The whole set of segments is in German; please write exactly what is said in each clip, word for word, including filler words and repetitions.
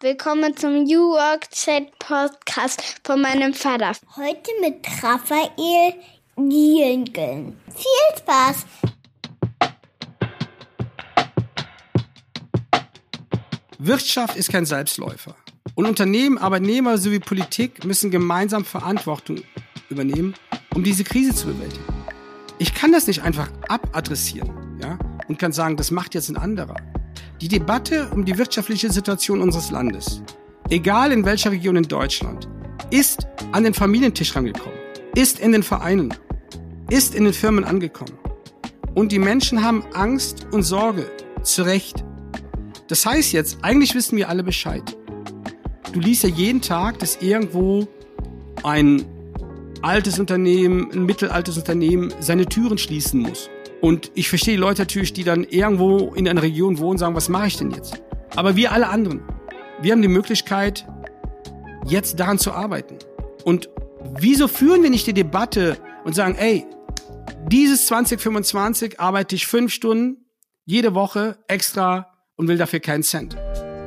Willkommen zum New Work Chat Podcast von meinem Vater. Heute mit Raphael Giengen. Viel Spaß! Wirtschaft ist kein Selbstläufer. Und Unternehmen, Arbeitnehmer sowie Politik müssen gemeinsam Verantwortung übernehmen, um diese Krise zu bewältigen. Ich kann das nicht einfach abadressieren, ja, und kann sagen, das macht jetzt ein anderer. Die Debatte um die wirtschaftliche Situation unseres Landes, egal in welcher Region in Deutschland, ist an den Familientisch rangekommen, ist in den Vereinen, ist in den Firmen angekommen. Und die Menschen haben Angst und Sorge, zu Recht. Das heißt jetzt, eigentlich wissen wir alle Bescheid. Du liest ja jeden Tag, dass irgendwo ein altes Unternehmen, ein mittelaltes Unternehmen seine Türen schließen muss. Und ich verstehe die Leute natürlich, die dann irgendwo in einer Region wohnen, sagen, was mache ich denn jetzt? Aber wir alle anderen, wir haben die Möglichkeit, jetzt daran zu arbeiten. Und wieso führen wir nicht die Debatte und sagen, ey, dieses zwanzig fünfundzwanzig arbeite ich fünf Stunden jede Woche extra und will dafür keinen Cent.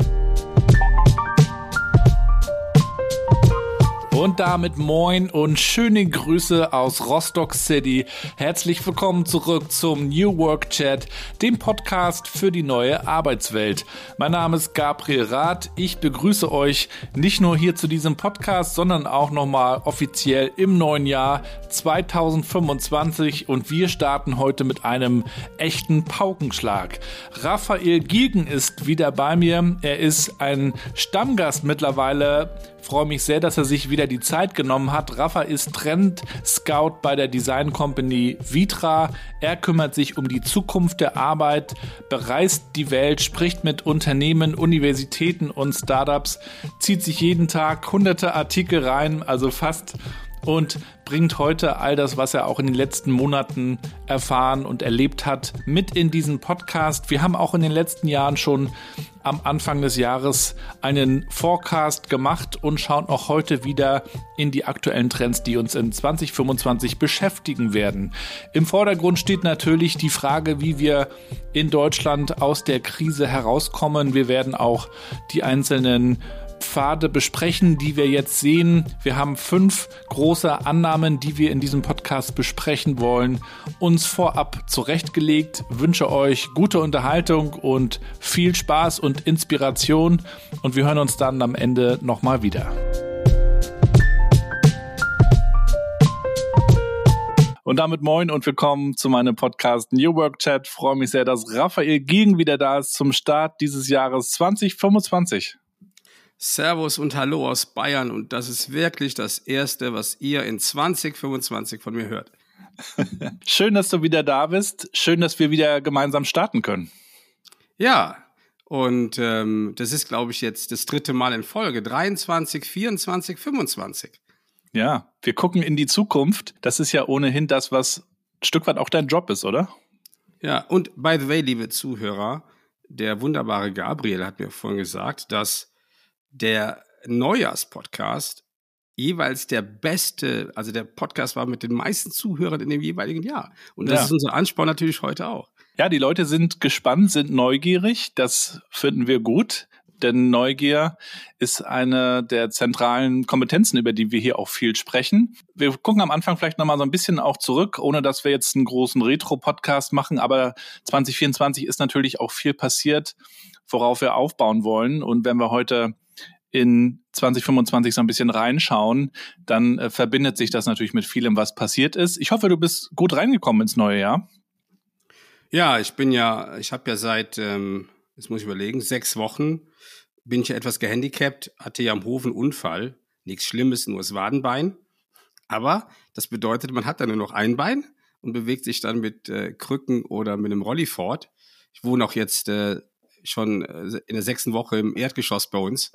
Und damit moin und schöne Grüße aus Rostock City. Herzlich willkommen zurück zum New Work Chat, dem Podcast für die neue Arbeitswelt. Mein Name ist Gabriel Rath. Ich begrüße euch nicht nur hier zu diesem Podcast, sondern auch nochmal offiziell im neuen Jahr zwanzig fünfundzwanzig. Und wir starten heute mit einem echten Paukenschlag. Raphael Giengen ist wieder bei mir. Er ist ein Stammgast mittlerweile. Ich freue mich sehr, dass er sich wieder die Zeit genommen hat. Rafa ist Trend Scout bei der Design Company Vitra. Er kümmert sich um die Zukunft der Arbeit, bereist die Welt, spricht mit Unternehmen, Universitäten und Startups, zieht sich jeden Tag hunderte Artikel rein, also fast, und bringt heute all das, was er auch in den letzten Monaten erfahren und erlebt hat, mit in diesen Podcast. Wir haben auch in den letzten Jahren schon am Anfang des Jahres einen Forecast gemacht und schauen auch heute wieder in die aktuellen Trends, die uns in zwanzig fünfundzwanzig beschäftigen werden. Im Vordergrund steht natürlich die Frage, wie wir in Deutschland aus der Krise herauskommen. Wir werden auch die einzelnen Pfade besprechen, die wir jetzt sehen. Wir haben fünf große Annahmen, die wir in diesem Podcast besprechen wollen, uns vorab zurechtgelegt. Wünsche euch gute Unterhaltung und viel Spaß und Inspiration, und wir hören uns dann am Ende nochmal wieder. Und damit moin und willkommen zu meinem Podcast New Work Chat. Ich freue mich sehr, dass Raphael Giengen wieder da ist zum Start dieses Jahres zwanzig fünfundzwanzig. Servus und Hallo aus Bayern, und das ist wirklich das Erste, was ihr in zwanzig fünfundzwanzig von mir hört. Schön, dass du wieder da bist. Schön, dass wir wieder gemeinsam starten können. Ja, und ähm, das ist, glaube ich, jetzt das dritte Mal in Folge. dreiundzwanzig, vierundzwanzig, fünfundzwanzig. Ja, wir gucken in die Zukunft. Das ist ja ohnehin das, was ein Stück weit auch dein Job ist, oder? Ja, und by the way, liebe Zuhörer, der wunderbare Gabriel hat mir vorhin gesagt, dass der Neujahrspodcast jeweils der beste, also der Podcast war mit den meisten Zuhörern in dem jeweiligen Jahr. Und das ja. ist unser Ansporn natürlich heute auch. Ja, die Leute sind gespannt, sind neugierig. Das finden wir gut, denn Neugier ist eine der zentralen Kompetenzen, über die wir hier auch viel sprechen. Wir gucken am Anfang vielleicht nochmal so ein bisschen auch zurück, ohne dass wir jetzt einen großen Retro-Podcast machen. Aber zwanzig vierundzwanzig ist natürlich auch viel passiert, worauf wir aufbauen wollen. Und wenn wir heute in zwanzig fünfundzwanzig so ein bisschen reinschauen, dann äh, verbindet sich das natürlich mit vielem, was passiert ist. Ich hoffe, du bist gut reingekommen ins neue Jahr. Ja, ich bin ja, ich habe ja seit, ähm, jetzt muss ich überlegen, sechs Wochen bin ich ja etwas gehandicapt, hatte ja am Hof einen Unfall. Nichts Schlimmes, nur das Wadenbein. Aber das bedeutet, man hat dann nur noch ein Bein und bewegt sich dann mit äh, Krücken oder mit einem Rolli fort. Ich wohne auch jetzt äh, schon äh, in der sechsten Woche im Erdgeschoss bei uns.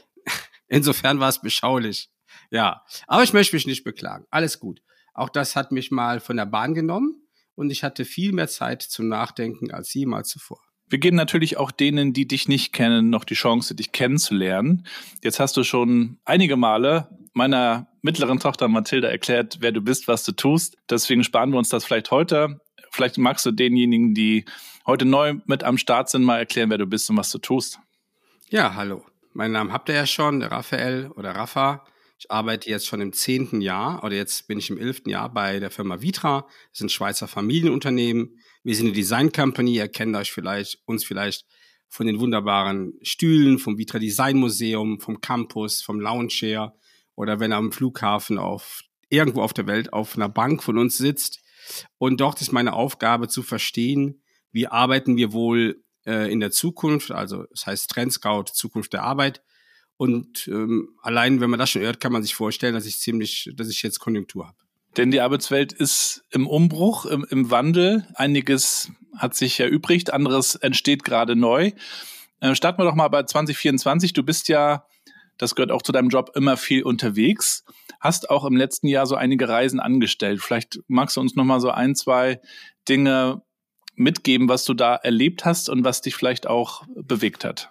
Insofern war es beschaulich. Ja, aber ich möchte mich nicht beklagen. Alles gut. Auch das hat mich mal von der Bahn genommen und ich hatte viel mehr Zeit zum Nachdenken als jemals zuvor. Wir geben natürlich auch denen, die dich nicht kennen, noch die Chance, dich kennenzulernen. Jetzt hast du schon einige Male meiner mittleren Tochter Mathilda erklärt, wer du bist, was du tust. Deswegen sparen wir uns das vielleicht heute. Vielleicht magst du denjenigen, die heute neu mit am Start sind, mal erklären, wer du bist und was du tust. Ja, hallo. meinen Namen habt ihr ja schon, der Raphael oder Rafa. Ich arbeite jetzt schon im zehnten Jahr oder jetzt bin ich im elften Jahr bei der Firma Vitra. Das ist ein Schweizer Familienunternehmen. Wir sind eine Design Company, ihr kennt euch vielleicht, uns vielleicht von den wunderbaren Stühlen, vom Vitra Design Museum, vom Campus, vom Lounge oder wenn ihr am Flughafen auf irgendwo auf der Welt auf einer Bank von uns sitzt. Und dort ist meine Aufgabe zu verstehen, wie arbeiten wir wohl äh, in der Zukunft, also das heißt Trendscout, Zukunft der Arbeit. Und ähm, allein, wenn man das schon hört, kann man sich vorstellen, dass ich ziemlich, dass ich jetzt Konjunktur habe. Denn die Arbeitswelt ist im Umbruch, im, im Wandel. Einiges hat sich erübrigt, anderes entsteht gerade neu. Äh, starten wir doch mal bei zwanzig vierundzwanzig. Du bist ja, das gehört auch zu deinem Job, immer viel unterwegs. Hast auch im letzten Jahr so einige Reisen angestellt. Vielleicht magst du uns noch mal so ein, zwei Dinge mitgeben, was du da erlebt hast und was dich vielleicht auch bewegt hat.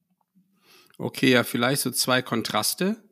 Okay, ja, vielleicht so zwei Kontraste.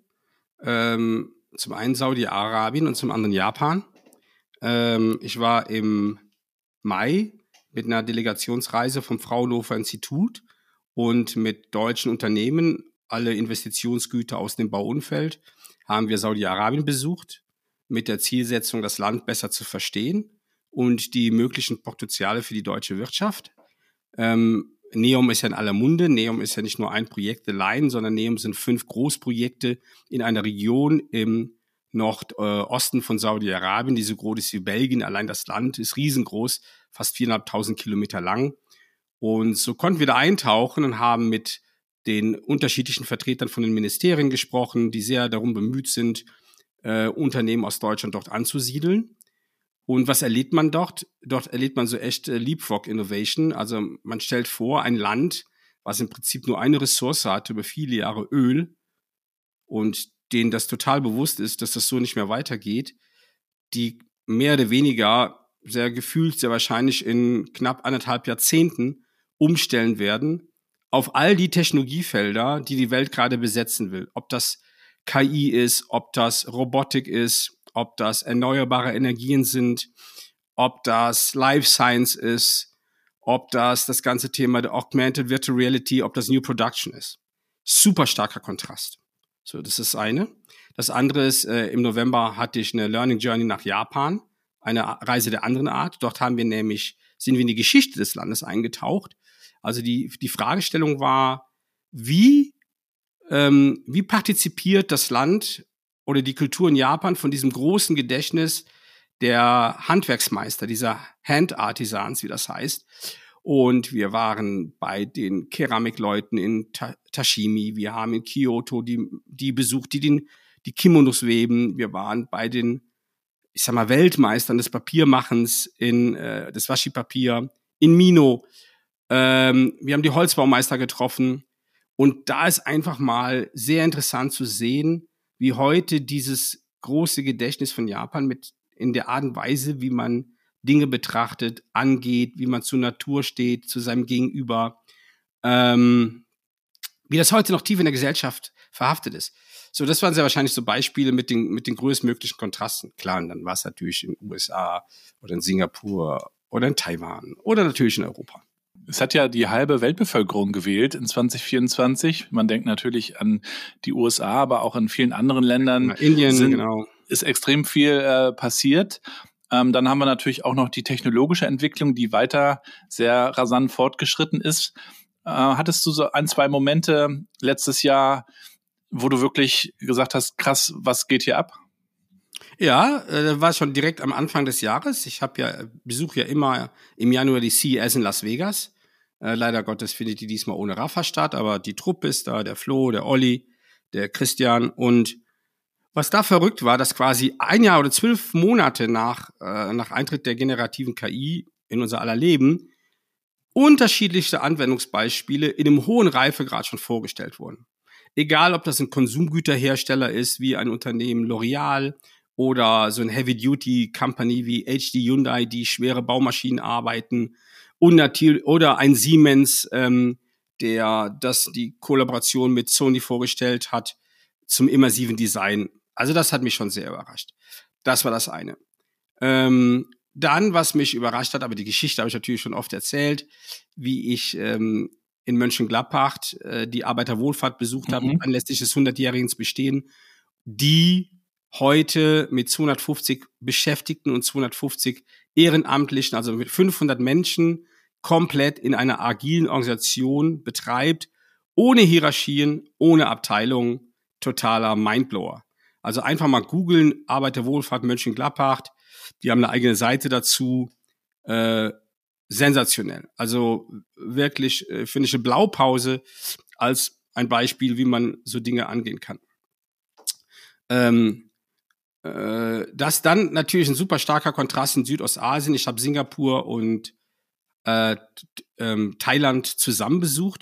Ähm, zum einen Saudi-Arabien und zum anderen Japan. Ähm, ich war im Mai mit einer Delegationsreise vom Fraunhofer Institut und mit deutschen Unternehmen, alle Investitionsgüter aus dem Bauumfeld, haben wir Saudi-Arabien besucht, mit der Zielsetzung, das Land besser zu verstehen und die möglichen Potenziale für die deutsche Wirtschaft. Ähm, NEOM ist ja in aller Munde. NEOM ist ja nicht nur ein Projekt allein, sondern NEOM sind fünf Großprojekte in einer Region im Nordosten von Saudi-Arabien, die so groß ist wie Belgien. Allein das Land ist riesengroß, fast viertausendfünfhundert Kilometer lang. Und so konnten wir da eintauchen und haben mit den unterschiedlichen Vertretern von den Ministerien gesprochen, die sehr darum bemüht sind, äh, Unternehmen aus Deutschland dort anzusiedeln. Und was erlebt man dort? Dort erlebt man so echt äh, Leapfrog Innovation. Also man stellt vor, ein Land, was im Prinzip nur eine Ressource hat, über viele Jahre Öl, und denen das total bewusst ist, dass das so nicht mehr weitergeht, die mehr oder weniger, sehr gefühlt, sehr wahrscheinlich in knapp anderthalb Jahrzehnten umstellen werden auf all die Technologiefelder, die die Welt gerade besetzen will. Ob das K I ist, ob das Robotik ist, ob das erneuerbare Energien sind, ob das Life Science ist, ob das das ganze Thema der Augmented Virtual Reality, ob das New Production ist. Super starker Kontrast. So, das ist das eine. Das andere ist, äh, im November hatte ich eine Learning Journey nach Japan, eine Reise der anderen Art. Dort haben wir nämlich, sind wir in die Geschichte des Landes eingetaucht. Also die, die Fragestellung war, wie, ähm, wie partizipiert das Land oder die Kultur in Japan von diesem großen Gedächtnis der Handwerksmeister, dieser Hand-Artisans, wie das heißt. Und wir waren bei den Keramikleuten in Ta- Tashimi, wir haben in Kyoto die, die besucht, die den, die Kimonos weben. Wir waren bei den, ich sag mal, Weltmeistern des Papiermachens, in äh, das Washi-Papier, in Mino. Ähm, wir haben die Holzbaumeister getroffen. Und da ist einfach mal sehr interessant zu sehen, wie heute dieses große Gedächtnis von Japan mit in der Art und Weise, wie man Dinge betrachtet, angeht, wie man zur Natur steht, zu seinem Gegenüber, ähm, wie das heute noch tief in der Gesellschaft verhaftet ist. So, das waren sehr wahrscheinlich so Beispiele mit den, mit den größtmöglichen Kontrasten. Klar, und dann war es natürlich in den U S A oder in Singapur oder in Taiwan oder natürlich in Europa. Es hat ja die halbe Weltbevölkerung gewählt in zwanzig vierundzwanzig. Man denkt natürlich an die U S A, aber auch in vielen anderen Ländern. Indien, sind, genau. Ist extrem viel äh, passiert. Ähm, dann haben wir natürlich auch noch die technologische Entwicklung, die weiter sehr rasant fortgeschritten ist. Äh, hattest du so ein, zwei Momente letztes Jahr, wo du wirklich gesagt hast, krass, was geht hier ab? Ja, äh, war schon direkt am Anfang des Jahres. Ich habe ja besuche ja immer im Januar die C E S in Las Vegas. Äh, leider Gottes findet die diesmal ohne Rafa statt, aber die Truppe ist da, der Flo, der Olli, der Christian. Und was da verrückt war, dass quasi ein Jahr oder zwölf Monate nach äh, nach Eintritt der generativen K I in unser aller Leben unterschiedlichste Anwendungsbeispiele in einem hohen Reifegrad schon vorgestellt wurden. Egal, ob das ein Konsumgüterhersteller ist, wie ein Unternehmen L'Oreal, oder so ein Heavy-Duty-Company wie H D Hyundai, die schwere Baumaschinen arbeiten, und natürlich, oder ein Siemens, ähm, der das die Kollaboration mit Sony vorgestellt hat zum immersiven Design. Also das hat mich schon sehr überrascht. Das war das eine. Ähm, dann, was mich überrascht hat, aber die Geschichte habe ich natürlich schon oft erzählt, wie ich ähm, in Mönchengladbach äh, die Arbeiterwohlfahrt besucht habe, mhm. anlässlich des hundertjährigen Bestehen, die heute mit zweihundertfünfzig Beschäftigten und zweihundertfünfzig Ehrenamtlichen, also mit fünfhundert Menschen, komplett in einer agilen Organisation betreibt, ohne Hierarchien, ohne Abteilungen, totaler Mindblower. Also einfach mal googeln, Arbeiterwohlfahrt Mönchengladbach, die haben eine eigene Seite dazu, äh, sensationell. Also wirklich, äh, finde ich eine Blaupause als ein Beispiel, wie man so Dinge angehen kann. Ähm, äh, das dann natürlich ein super starker Kontrast in Südostasien. Ich habe Singapur und äh, äh, Thailand zusammen besucht.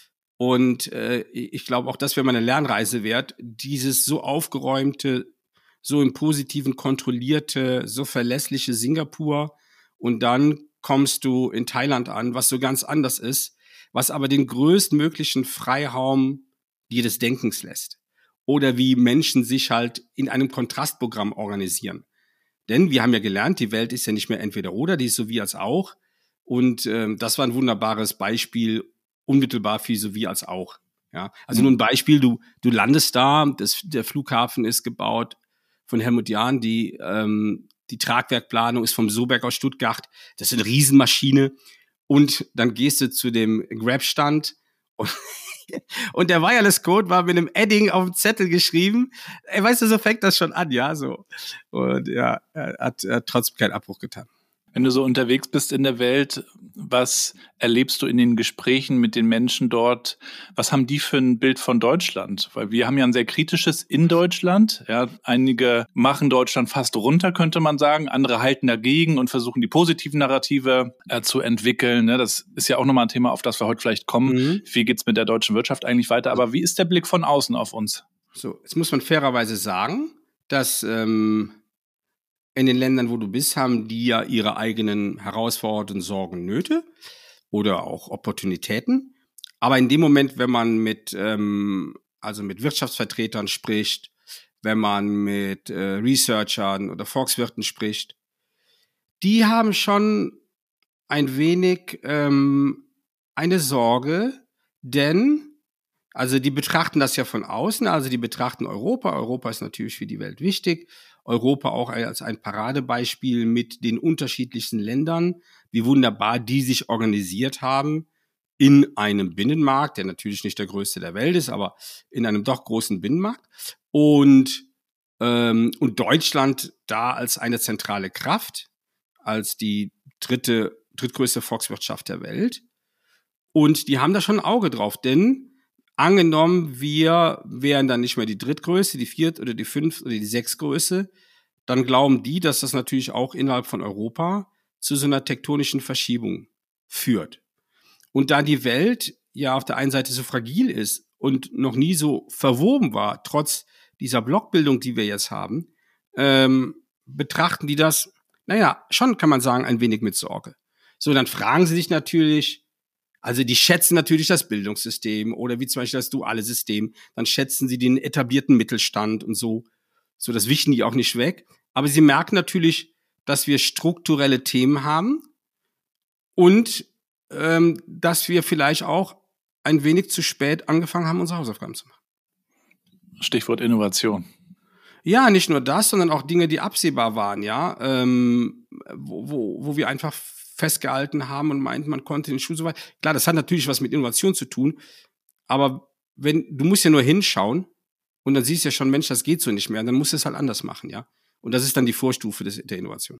Und äh, ich glaube auch, das wäre mal eine Lernreise wert, dieses so aufgeräumte, so im Positiven kontrollierte, so verlässliche Singapur. Und dann kommst du in Thailand an, was so ganz anders ist, was aber den größtmöglichen Freiraum jedes Denkens lässt. Oder wie Menschen sich halt in einem Kontrastprogramm organisieren. Denn wir haben ja gelernt, die Welt ist ja nicht mehr entweder oder, die ist so wie als auch. Und ähm, das war ein wunderbares Beispiel, unmittelbar für so wie als auch. Ja, also mhm. nur ein Beispiel, du du landest da, das, der Flughafen ist gebaut von Helmut Jahn, die ähm, die Tragwerkplanung ist vom Soberg aus Stuttgart, das ist eine Riesenmaschine und dann gehst du zu dem Grab-Stand und, und der Wireless-Code war mit einem Edding auf dem Zettel geschrieben. Ey, weißt du, so fängt das schon an, ja, so. Und ja, er hat, er hat trotzdem keinen Abbruch getan. Wenn du so unterwegs bist in der Welt, was erlebst du in den Gesprächen mit den Menschen dort? Was haben die für ein Bild von Deutschland? Weil wir haben ja ein sehr kritisches in Deutschland. Ja, einige machen Deutschland fast runter, könnte man sagen. Andere halten dagegen und versuchen, die positiven Narrative äh, zu entwickeln. Ne, das ist ja auch nochmal ein Thema, auf das wir heute vielleicht kommen. Mhm. Wie geht's mit der deutschen Wirtschaft eigentlich weiter? Aber wie ist der Blick von außen auf uns? So, jetzt muss man fairerweise sagen, dass ähm in den Ländern, wo du bist, haben die ja ihre eigenen Herausforderungen, Sorgen, Nöte oder auch Opportunitäten. Aber in dem Moment, wenn man mit ähm, also mit Wirtschaftsvertretern spricht, wenn man mit äh, Researchern oder Volkswirten spricht, die haben schon ein wenig ähm, eine Sorge, denn also die betrachten das ja von außen, also die betrachten Europa. Europa ist natürlich für die Welt wichtig. Europa auch als ein Paradebeispiel mit den unterschiedlichsten Ländern, wie wunderbar die sich organisiert haben in einem Binnenmarkt, der natürlich nicht der größte der Welt ist, aber in einem doch großen Binnenmarkt. Und, ähm, und Deutschland da als eine zentrale Kraft, als die dritte, drittgrößte Volkswirtschaft der Welt. Und die haben da schon ein Auge drauf, denn angenommen, wir wären dann nicht mehr die drittgrößte, die viert oder die fünft oder die sechstgrößte, dann glauben die, dass das natürlich auch innerhalb von Europa zu so einer tektonischen Verschiebung führt. Und da die Welt ja auf der einen Seite so fragil ist und noch nie so verwoben war, trotz dieser Blockbildung, die wir jetzt haben, ähm, betrachten die das, naja, schon kann man sagen, ein wenig mit Sorge. So, dann fragen sie sich natürlich, also die schätzen natürlich das Bildungssystem oder wie zum Beispiel das duale System. Dann schätzen sie den etablierten Mittelstand und so. So, das wischen die auch nicht weg. Aber sie merken natürlich, dass wir strukturelle Themen haben und ähm, dass wir vielleicht auch ein wenig zu spät angefangen haben, unsere Hausaufgaben zu machen. Stichwort Innovation. Ja, nicht nur das, sondern auch Dinge, die absehbar waren, ja, ähm, wo, wo, wo wir einfach festgehalten haben und meinten, man konnte den Schuh so weit. Klar, das hat natürlich was mit Innovation zu tun, aber wenn du musst ja nur hinschauen und dann siehst du ja schon, Mensch, das geht so nicht mehr, und dann musst du es halt anders machen, ja. Und das ist dann die Vorstufe des, der Innovation.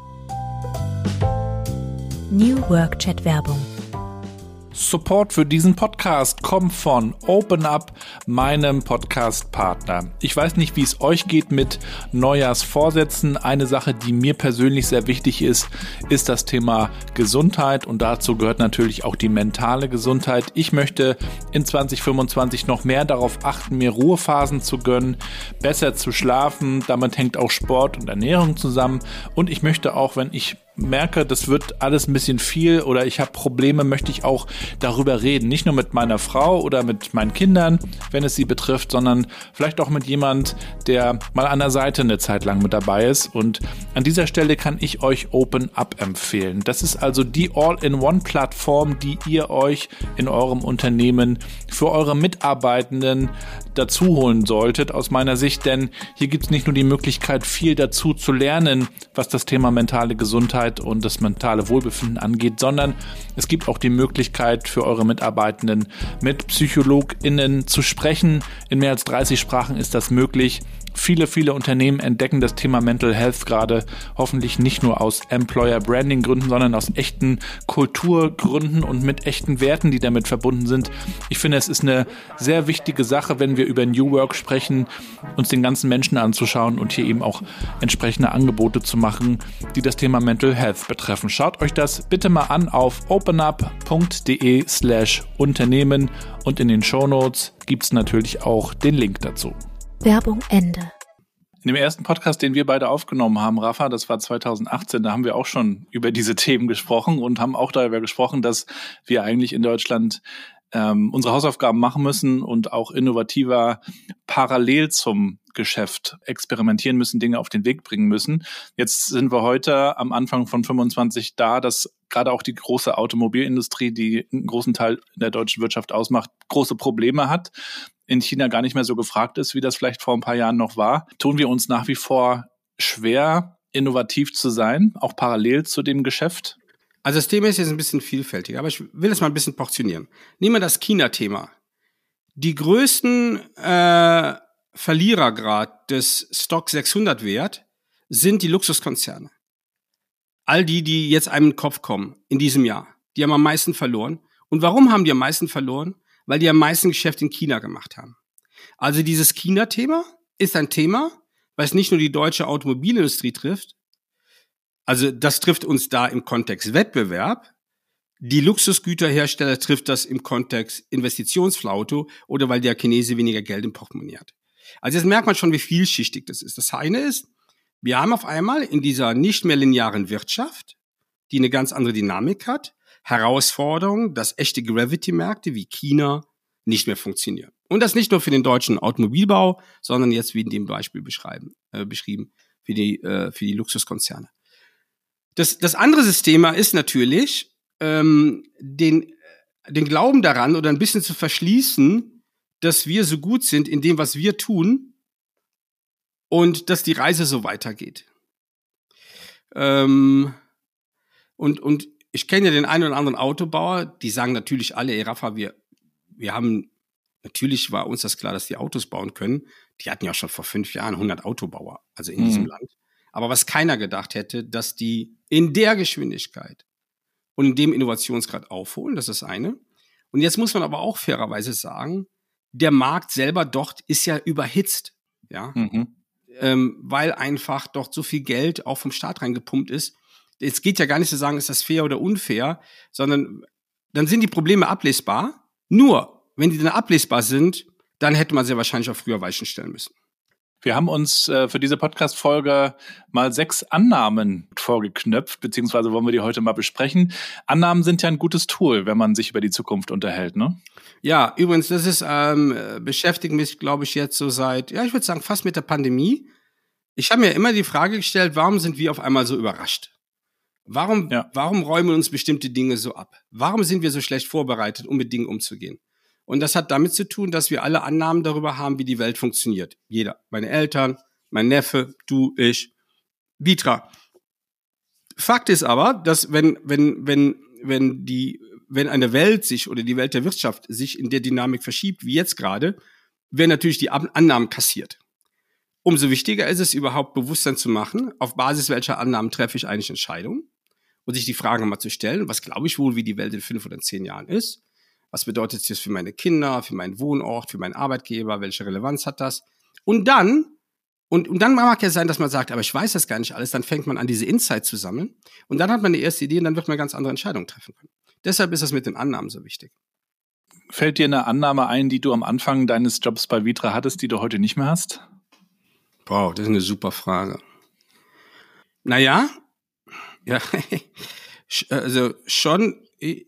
New Work Chat Werbung. Support für diesen Podcast kommt von OpenUp, meinem Podcast-Partner. Ich weiß nicht, wie es euch geht mit Neujahrsvorsätzen. Eine Sache, die mir persönlich sehr wichtig ist, ist das Thema Gesundheit und dazu gehört natürlich auch die mentale Gesundheit. Ich möchte in zwanzig fünfundzwanzig noch mehr darauf achten, mir Ruhephasen zu gönnen, besser zu schlafen. Damit hängt auch Sport und Ernährung zusammen und ich möchte auch, wenn ich merke, das wird alles ein bisschen viel oder ich habe Probleme, möchte ich auch darüber reden. Nicht nur mit meiner Frau oder mit meinen Kindern, wenn es sie betrifft, sondern vielleicht auch mit jemand, der mal an der Seite eine Zeit lang mit dabei ist. Und an dieser Stelle kann ich euch Open Up empfehlen. Das ist also die All-in-One-Plattform, die ihr euch in eurem Unternehmen für eure Mitarbeitenden dazu holen solltet, aus meiner Sicht. Denn hier gibt es nicht nur die Möglichkeit, viel dazu zu lernen, was das Thema mentale Gesundheit und das mentale Wohlbefinden angeht, sondern es gibt auch die Möglichkeit für eure Mitarbeitenden mit PsychologInnen zu sprechen. In mehr als dreißig Sprachen ist das möglich. Viele, viele Unternehmen entdecken das Thema Mental Health gerade hoffentlich nicht nur aus Employer-Branding-Gründen, sondern aus echten Kulturgründen und mit echten Werten, die damit verbunden sind. Ich finde, es ist eine sehr wichtige Sache, wenn wir über New Work sprechen, uns den ganzen Menschen anzuschauen und hier eben auch entsprechende Angebote zu machen, die das Thema Mental Health betreffen. Schaut euch das bitte mal an auf openup.de slash Unternehmen und in den Shownotes gibt es natürlich auch den Link dazu. Werbung Ende. In dem ersten Podcast, den wir beide aufgenommen haben, Rafa, das war zwanzig achtzehn, da haben wir auch schon über diese Themen gesprochen und haben auch darüber gesprochen, dass wir eigentlich in Deutschland ähm, unsere Hausaufgaben machen müssen und auch innovativer parallel zum Geschäft experimentieren müssen, Dinge auf den Weg bringen müssen. Jetzt sind wir heute am Anfang von fünfundzwanzig da, dass gerade auch die große Automobilindustrie, die einen großen Teil der deutschen Wirtschaft ausmacht, große Probleme hat. In China gar nicht mehr so gefragt ist, wie das vielleicht vor ein paar Jahren noch war. Tun wir uns nach wie vor schwer, innovativ zu sein, auch parallel zu dem Geschäft? Also das Thema ist jetzt ein bisschen vielfältiger, aber ich will es mal ein bisschen portionieren. Nehmen wir das China-Thema. Die größten äh, Verlierer gerade des Stock sechshundert Wert sind die Luxuskonzerne. All die, die jetzt einem in den Kopf kommen in diesem Jahr, die haben am meisten verloren. Und warum haben die am meisten verloren? Weil die am meisten Geschäft in China gemacht haben. Also dieses China-Thema ist ein Thema, was nicht nur die deutsche Automobilindustrie trifft, also das trifft uns da im Kontext Wettbewerb, die Luxusgüterhersteller trifft das im Kontext Investitionsflaute oder weil der Chinese weniger Geld im Portemonnaie hat. Also jetzt merkt man schon, wie vielschichtig das ist. Das eine ist, wir haben auf einmal in dieser nicht mehr linearen Wirtschaft, die eine ganz andere Dynamik hat, Herausforderung, dass echte Gravity-Märkte wie China nicht mehr funktionieren. Und das nicht nur für den deutschen Automobilbau, sondern jetzt wie in dem Beispiel beschreiben, äh, beschrieben für die, äh, für die Luxuskonzerne. Das, das andere Thema ist natürlich, ähm, den, den Glauben daran oder ein bisschen zu verschließen, dass wir so gut sind in dem, was wir tun und dass die Reise so weitergeht. Ähm, und, und ich kenne ja den einen oder anderen Autobauer, die sagen natürlich alle, ey Rafa, wir, wir haben, natürlich war uns das klar, dass die Autos bauen können. Die hatten ja schon vor fünf Jahren hundert Autobauer, also in mhm. diesem Land. Aber was keiner gedacht hätte, dass die in der Geschwindigkeit und in dem Innovationsgrad aufholen, das ist das eine. Und jetzt muss man aber auch fairerweise sagen, der Markt selber dort ist ja überhitzt, ja, mhm. ähm, weil einfach dort so viel Geld auch vom Staat reingepumpt ist. Es geht ja gar nicht zu sagen, ist das fair oder unfair, sondern dann sind die Probleme ablesbar. Nur, wenn die dann ablesbar sind, dann hätte man sie wahrscheinlich auch früher weichen stellen müssen. Wir haben uns äh, für diese Podcast-Folge mal sechs Annahmen vorgeknöpft, beziehungsweise wollen wir die heute mal besprechen. Annahmen sind ja ein gutes Tool, wenn man sich über die Zukunft unterhält, ne? Ja, übrigens, das ist ähm, beschäftigt mich, glaube ich, jetzt so seit, ja, ich würde sagen, fast mit der Pandemie. Ich habe mir immer die Frage gestellt, warum sind wir auf einmal so überrascht? Warum, ja. warum räumen uns bestimmte Dinge so ab? Warum sind wir so schlecht vorbereitet, um mit Dingen umzugehen? Und das hat damit zu tun, dass wir alle Annahmen darüber haben, wie die Welt funktioniert. Jeder. Meine Eltern, mein Neffe, du, ich, Vitra. Fakt ist aber, dass wenn, wenn, wenn, wenn die, wenn eine Welt sich oder die Welt der Wirtschaft sich in der Dynamik verschiebt, wie jetzt gerade, werden natürlich die Annahmen kassiert. Umso wichtiger ist es, überhaupt Bewusstsein zu machen, auf Basis welcher Annahmen treffe ich eigentlich Entscheidungen und sich die Frage mal zu stellen, was glaube ich wohl, wie die Welt in fünf oder zehn Jahren ist? Was bedeutet das für meine Kinder, für meinen Wohnort, für meinen Arbeitgeber? Welche Relevanz hat das? Und dann, und, und dann mag ja sein, dass man sagt, aber ich weiß das gar nicht alles. Dann fängt man an, diese Insights zu sammeln. Und dann hat man eine erste Idee und dann wird man ganz andere Entscheidungen treffen können. Deshalb ist das mit den Annahmen so wichtig. Fällt dir eine Annahme ein, die du am Anfang deines Jobs bei Vitra hattest, die du heute nicht mehr hast? Wow, das ist eine super Frage. Naja, Ja, also schon,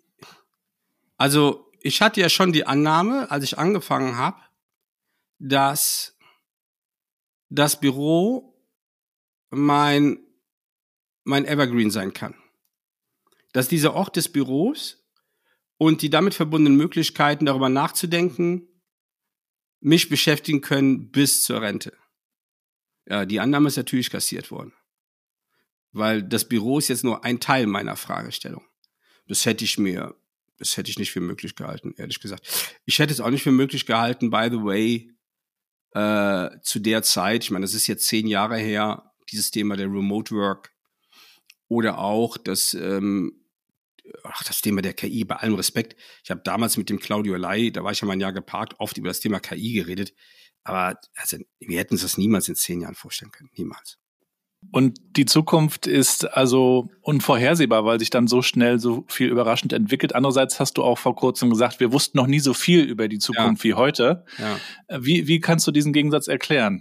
also ich hatte ja schon die Annahme, als ich angefangen habe, dass das Büro mein, mein Evergreen sein kann. Dass dieser Ort des Büros und die damit verbundenen Möglichkeiten, darüber nachzudenken, mich beschäftigen können bis zur Rente. Ja, die Annahme ist natürlich kassiert worden. Weil das Büro ist jetzt nur ein Teil meiner Fragestellung. Das hätte ich mir, das hätte ich nicht für möglich gehalten, ehrlich gesagt. Ich hätte es auch nicht für möglich gehalten, by the way, äh, zu der Zeit, ich meine, das ist jetzt zehn Jahre her, dieses Thema der Remote Work oder auch das, ähm, ach, das Thema der K I, bei allem Respekt. Ich habe damals mit dem Claudio Lai, da war ich ja mal ein Jahr geparkt, oft über das Thema K I geredet. Aber also, wir hätten uns das niemals in zehn Jahren vorstellen können. Niemals. Und die Zukunft ist also unvorhersehbar, weil sich dann so schnell so viel überraschend entwickelt. Andererseits hast du auch vor kurzem gesagt, wir wussten noch nie so viel über die Zukunft ja. wie heute. Ja. Wie, wie kannst du diesen Gegensatz erklären?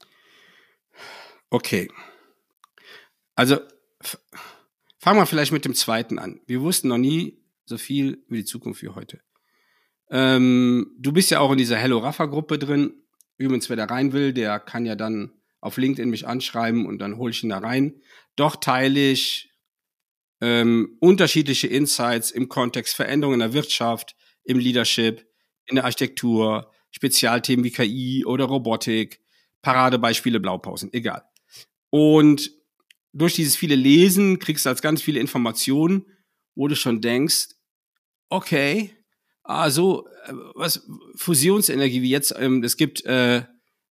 Okay. Also f- fangen wir vielleicht mit dem zweiten an. Wir wussten noch nie so viel über die Zukunft wie heute. Ähm, du bist ja auch in dieser Hello Rafa-Gruppe drin. Übrigens, wer da rein will, der kann ja dann auf LinkedIn mich anschreiben und dann hole ich ihn da rein. Doch teile ich ähm, unterschiedliche Insights im Kontext Veränderungen in der Wirtschaft, im Leadership, in der Architektur, Spezialthemen wie K I oder Robotik, Paradebeispiele, Blaupausen, egal. Und durch dieses viele Lesen kriegst du als ganz viele Informationen, wo du schon denkst, okay, also was Fusionsenergie wie jetzt, ähm, es gibt äh,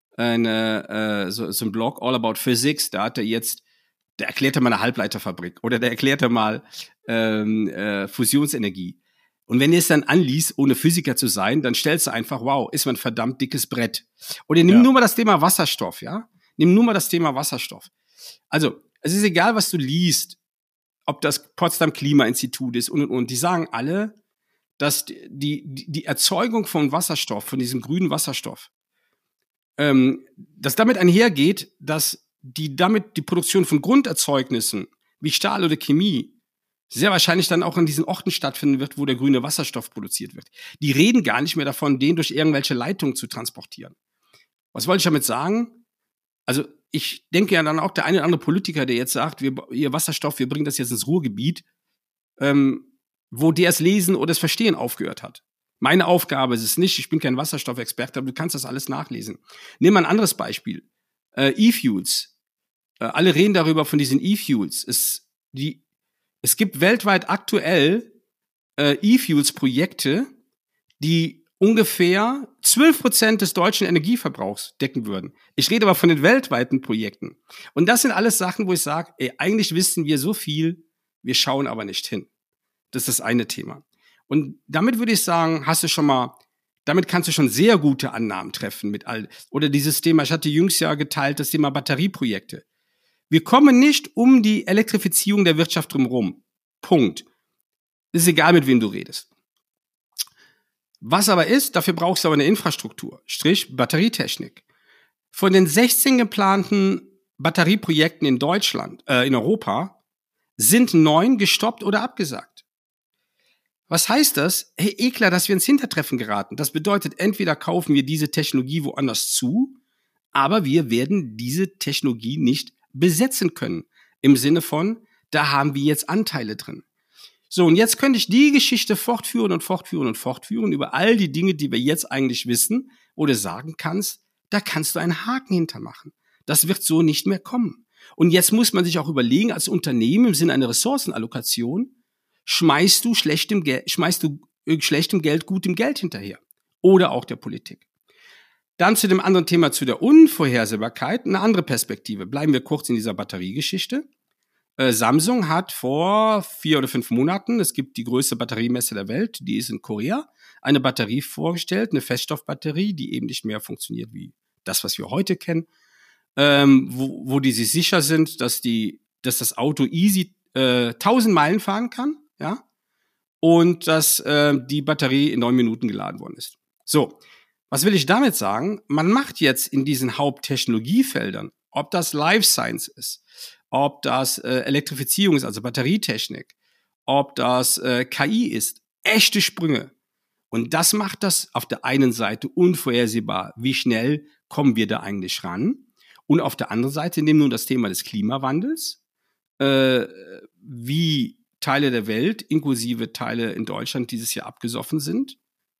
eine äh, so, so ein Blog All About Physics, da hat er jetzt, der erklärte mal eine Halbleiterfabrik oder der erklärte mal ähm, äh, Fusionsenergie. Und wenn ihr es dann anliest, ohne Physiker zu sein, dann stellst du einfach, wow, ist man ein verdammt dickes Brett. Oder nimm ja. nur mal das Thema Wasserstoff, ja? Nimm nur mal das Thema Wasserstoff. Also, es ist egal, was du liest, ob das Potsdam Klimainstitut ist und und und. Die sagen alle, dass die, die, die Erzeugung von Wasserstoff, von diesem grünen Wasserstoff, ähm, dass damit einhergeht, dass die damit die Produktion von Grunderzeugnissen wie Stahl oder Chemie sehr wahrscheinlich dann auch in diesen Orten stattfinden wird, wo der grüne Wasserstoff produziert wird. Die reden gar nicht mehr davon, den durch irgendwelche Leitungen zu transportieren. Was wollte ich damit sagen? Also ich denke ja dann auch, der eine oder andere Politiker, der jetzt sagt, wir, ihr Wasserstoff, wir bringen das jetzt ins Ruhrgebiet, ähm, wo der es lesen oder es verstehen aufgehört hat. Meine Aufgabe ist es nicht, ich bin kein Wasserstoffexperte, aber du kannst das alles nachlesen. Nimm mal ein anderes Beispiel. Äh, E-Fuels. Äh, alle reden darüber von diesen E-Fuels. Es, die, es gibt weltweit aktuell äh, E-Fuels-Projekte, die ungefähr zwölf Prozent des deutschen Energieverbrauchs decken würden. Ich rede aber von den weltweiten Projekten. Und das sind alles Sachen, wo ich sage, ey, eigentlich wissen wir so viel, wir schauen aber nicht hin. Das ist das eine Thema. Und damit würde ich sagen, hast du schon mal, damit kannst du schon sehr gute Annahmen treffen mit all, oder dieses Thema, ich hatte jüngst ja geteilt, das Thema Batterieprojekte. Wir kommen nicht um die Elektrifizierung der Wirtschaft drumherum. Punkt. Ist egal, mit wem du redest. Was aber ist, dafür brauchst du aber eine Infrastruktur, Strich Batterietechnik. Von den sechzehn geplanten Batterieprojekten in Deutschland, äh, in Europa, sind neun gestoppt oder abgesagt. Was heißt das? Hey, eh klar, dass wir ins Hintertreffen geraten. Das bedeutet, entweder kaufen wir diese Technologie woanders zu, aber wir werden diese Technologie nicht besetzen können. Im Sinne von, da haben wir jetzt Anteile drin. So, und jetzt könnte ich die Geschichte fortführen und fortführen und fortführen über all die Dinge, die wir jetzt eigentlich wissen, wo du sagen kannst, da kannst du einen Haken hintermachen. Das wird so nicht mehr kommen. Und jetzt muss man sich auch überlegen, als Unternehmen im Sinne einer Ressourcenallokation, schmeißt du schlechtem Geld, schmeißt du schlechtem Geld gutem Geld hinterher. Oder auch der Politik. Dann zu dem anderen Thema, zu der Unvorhersehbarkeit, eine andere Perspektive. Bleiben wir kurz in dieser Batteriegeschichte. Äh, Samsung hat vor vier oder fünf Monaten, es gibt die größte Batteriemesse der Welt, die ist in Korea, eine Batterie vorgestellt, eine Feststoffbatterie, die eben nicht mehr funktioniert wie das, was wir heute kennen, ähm, wo, wo die sich sicher sind, dass die, dass das Auto easy äh, tausend Meilen fahren kann, ja, und dass äh, die Batterie in neun Minuten geladen worden ist. So, was will ich damit sagen? Man macht jetzt in diesen Haupttechnologiefeldern, ob das Life Science ist, ob das äh, Elektrifizierung ist, also Batterietechnik, ob das äh, K I ist. Echte Sprünge. Und das macht das auf der einen Seite unvorhersehbar. Wie schnell kommen wir da eigentlich ran? Und auf der anderen Seite nehmen nun das Thema des Klimawandels, äh, wie Teile der Welt, inklusive Teile in Deutschland, dieses Jahr abgesoffen sind.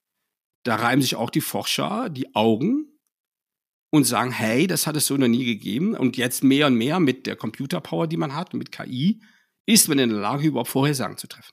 Da reiben sich auch die Forscher die Augen und sagen, hey, das hat es so noch nie gegeben. Und jetzt mehr und mehr mit der Computerpower, die man hat, mit K I, ist man in der Lage, überhaupt Vorhersagen zu treffen.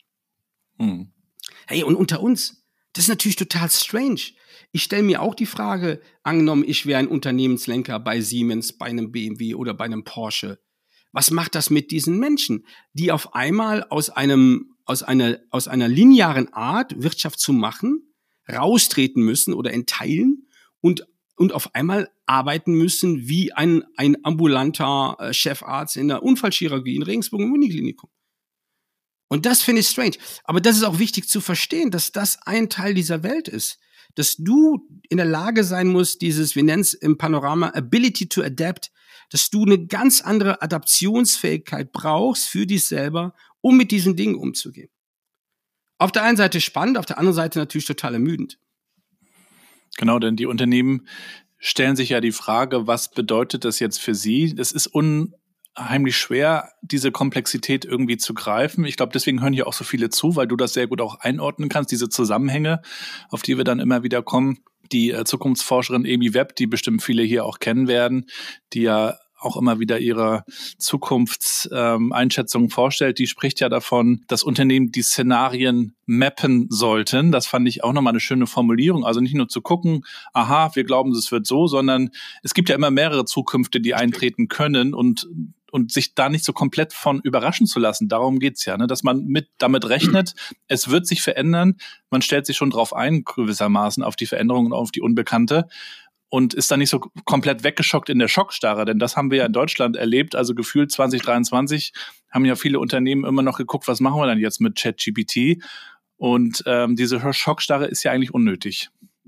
Hm. Hey, und unter uns, das ist natürlich total strange. Ich stelle mir auch die Frage, angenommen, ich wäre ein Unternehmenslenker bei Siemens, bei einem B M W oder bei einem Porsche. Was macht das mit diesen Menschen, die auf einmal aus einem, aus einer, aus einer linearen Art, Wirtschaft zu machen, raustreten müssen oder in Teilen und, und auf einmal arbeiten müssen wie ein, ein ambulanter äh, Chefarzt in der Unfallchirurgie in Regensburg im Uniklinikum? Und das finde ich strange. Aber das ist auch wichtig zu verstehen, dass das ein Teil dieser Welt ist. Dass du in der Lage sein musst, dieses, wir nennen es im Panorama, Ability to Adapt, dass du eine ganz andere Adaptionsfähigkeit brauchst für dich selber, um mit diesen Dingen umzugehen. Auf der einen Seite spannend, auf der anderen Seite natürlich total ermüdend. Genau, denn die Unternehmen stellen sich ja die Frage, was bedeutet das jetzt für sie? Das ist unheimlich schwer, diese Komplexität irgendwie zu greifen. Ich glaube, deswegen hören hier auch so viele zu, weil du das sehr gut auch einordnen kannst, diese Zusammenhänge, auf die wir dann immer wieder kommen. Die äh, Zukunftsforscherin Amy Webb, die bestimmt viele hier auch kennen werden, die ja auch immer wieder ihre Zukunftseinschätzungen ähm, vorstellt, die spricht ja davon, dass Unternehmen die Szenarien mappen sollten. Das fand ich auch nochmal eine schöne Formulierung. Also nicht nur zu gucken, aha, wir glauben, es wird so, sondern es gibt ja immer mehrere Zukünfte, die eintreten können und und sich da nicht so komplett von überraschen zu lassen. Darum geht's ja, ne? Dass man mit damit rechnet, es wird sich verändern. Man stellt sich schon drauf ein, gewissermaßen, auf die Veränderungen und auf die Unbekannte. Und ist dann nicht so komplett weggeschockt in der Schockstarre, denn das haben wir ja in Deutschland erlebt. Also gefühlt zwanzig dreiundzwanzig haben ja viele Unternehmen immer noch geguckt, was machen wir dann jetzt mit ChatGPT? Und ähm, diese Schockstarre ist ja eigentlich unnötig.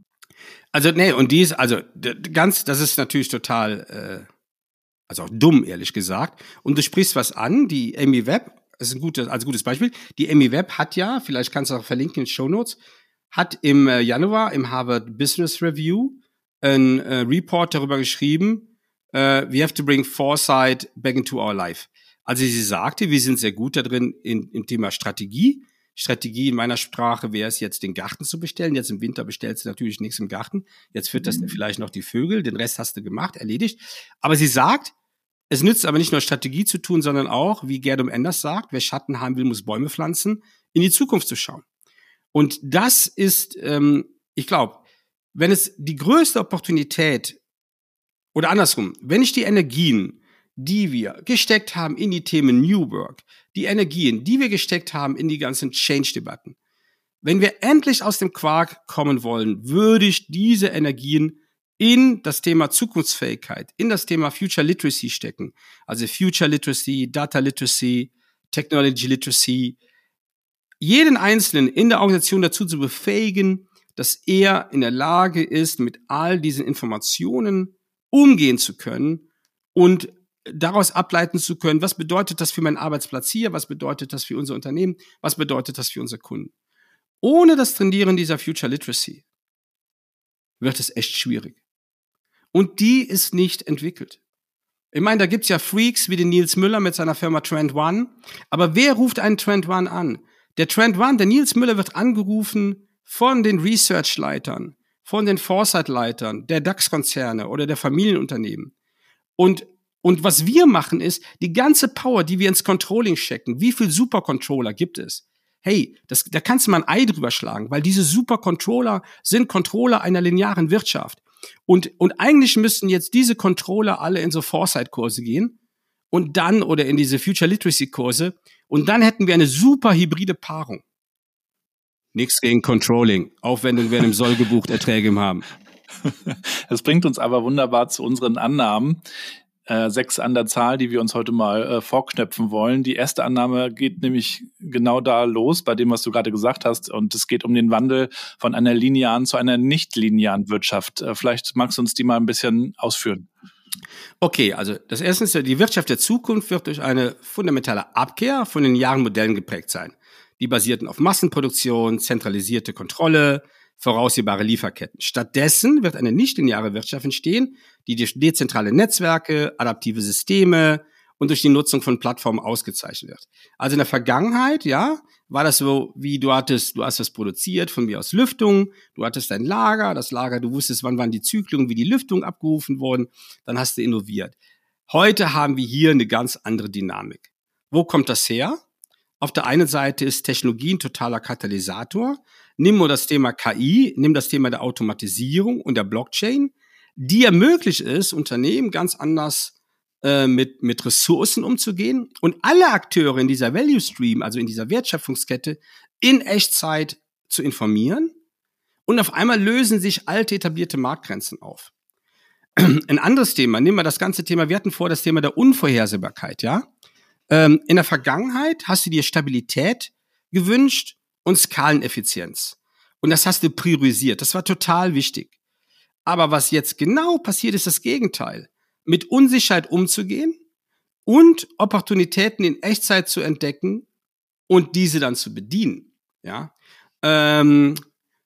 Also nee, und die ist, also ganz, das ist natürlich total, äh, also auch dumm, ehrlich gesagt. Und du sprichst was an, die Amy Webb, das ist ein gutes, als gutes Beispiel, die Amy Webb hat ja, vielleicht kannst du auch verlinken in den Shownotes, hat im äh, Januar im Harvard Business Review ein äh, Report darüber geschrieben, uh, we have to bring foresight back into our life. Also sie sagte, wir sind sehr gut da drin in, im Thema Strategie. Strategie in meiner Sprache wäre es jetzt, den Garten zu bestellen. Jetzt im Winter bestellst du natürlich nichts im Garten. Jetzt fütterst du vielleicht noch die Vögel. Den Rest hast du gemacht, erledigt. Aber sie sagt, es nützt aber nicht nur Strategie zu tun, sondern auch, wie Gerdum Enders sagt, wer Schatten haben will, muss Bäume pflanzen, in die Zukunft zu schauen. Und das ist, ähm, ich glaube, wenn es die größte Opportunität, oder andersrum, wenn ich die Energien, die wir gesteckt haben in die Themen New Work, die Energien, die wir gesteckt haben in die ganzen Change-Debatten, wenn wir endlich aus dem Quark kommen wollen, würde ich diese Energien in das Thema Zukunftsfähigkeit, in das Thema Future Literacy stecken. Also Future Literacy, Data Literacy, Technology Literacy, jeden Einzelnen in der Organisation dazu zu befähigen, dass er in der Lage ist, mit all diesen Informationen umgehen zu können und daraus ableiten zu können, was bedeutet das für meinen Arbeitsplatz hier, was bedeutet das für unser Unternehmen, was bedeutet das für unsere Kunden. Ohne das Trainieren dieser Future Literacy wird es echt schwierig. Und die ist nicht entwickelt. Ich meine, da gibt's ja Freaks wie den Nils Müller mit seiner Firma Trend One, aber wer ruft einen Trend One an? Der Trend One, der Nils Müller wird angerufen von den Research-Leitern, von den Foresight-Leitern der DAX-Konzerne oder der Familienunternehmen. Und, und was wir machen ist, die ganze Power, die wir ins Controlling stecken, wie viel Supercontroller gibt es? Hey, das, da kannst du mal ein Ei drüber schlagen, weil diese Supercontroller sind Controller einer linearen Wirtschaft. Und, und eigentlich müssten jetzt diese Controller alle in so Foresight-Kurse gehen und dann, oder in diese Future Literacy-Kurse, und dann hätten wir eine super hybride Paarung. Nichts gegen Controlling. Aufwendungen werden im Soll gebucht, Erträge im Haben. Das bringt uns aber wunderbar zu unseren Annahmen. Äh, sechs an der Zahl, die wir uns heute mal äh, vorknöpfen wollen. Die erste Annahme geht nämlich genau da los, bei dem, was du gerade gesagt hast. Und es geht um den Wandel von einer linearen zu einer nicht linearen Wirtschaft. Äh, vielleicht magst du uns die mal ein bisschen ausführen. Okay, also das erste ist ja, die Wirtschaft der Zukunft wird durch eine fundamentale Abkehr von den Jahrenmodellen geprägt sein. Die basierten auf Massenproduktion, zentralisierte Kontrolle, voraussehbare Lieferketten. Stattdessen wird eine nichtlineare Wirtschaft entstehen, die durch dezentrale Netzwerke, adaptive Systeme und durch die Nutzung von Plattformen ausgezeichnet wird. Also in der Vergangenheit, ja, war das so, wie du hattest, du hast was produziert, von mir aus Lüftung, du hattest dein Lager, das Lager, du wusstest, wann waren die Zyklen, wie die Lüftung abgerufen wurden, dann hast du innoviert. Heute haben wir hier eine ganz andere Dynamik. Wo kommt das her? Auf der einen Seite ist Technologie ein totaler Katalysator. Nimm nur das Thema K I, nimm das Thema der Automatisierung und der Blockchain, die ermöglicht es, Unternehmen ganz anders äh, mit, mit Ressourcen umzugehen und alle Akteure in dieser Value Stream, also in dieser Wertschöpfungskette, in Echtzeit zu informieren. Und auf einmal lösen sich alte etablierte Marktgrenzen auf. Ein anderes Thema, nehmen wir das ganze Thema, wir hatten vor das Thema der Unvorhersehbarkeit, ja. Ähm, in der Vergangenheit hast du dir Stabilität gewünscht und Skaleneffizienz. Und das hast du priorisiert. Das war total wichtig. Aber was jetzt genau passiert, ist das Gegenteil. Mit Unsicherheit umzugehen und Opportunitäten in Echtzeit zu entdecken und diese dann zu bedienen. Ja. Ähm,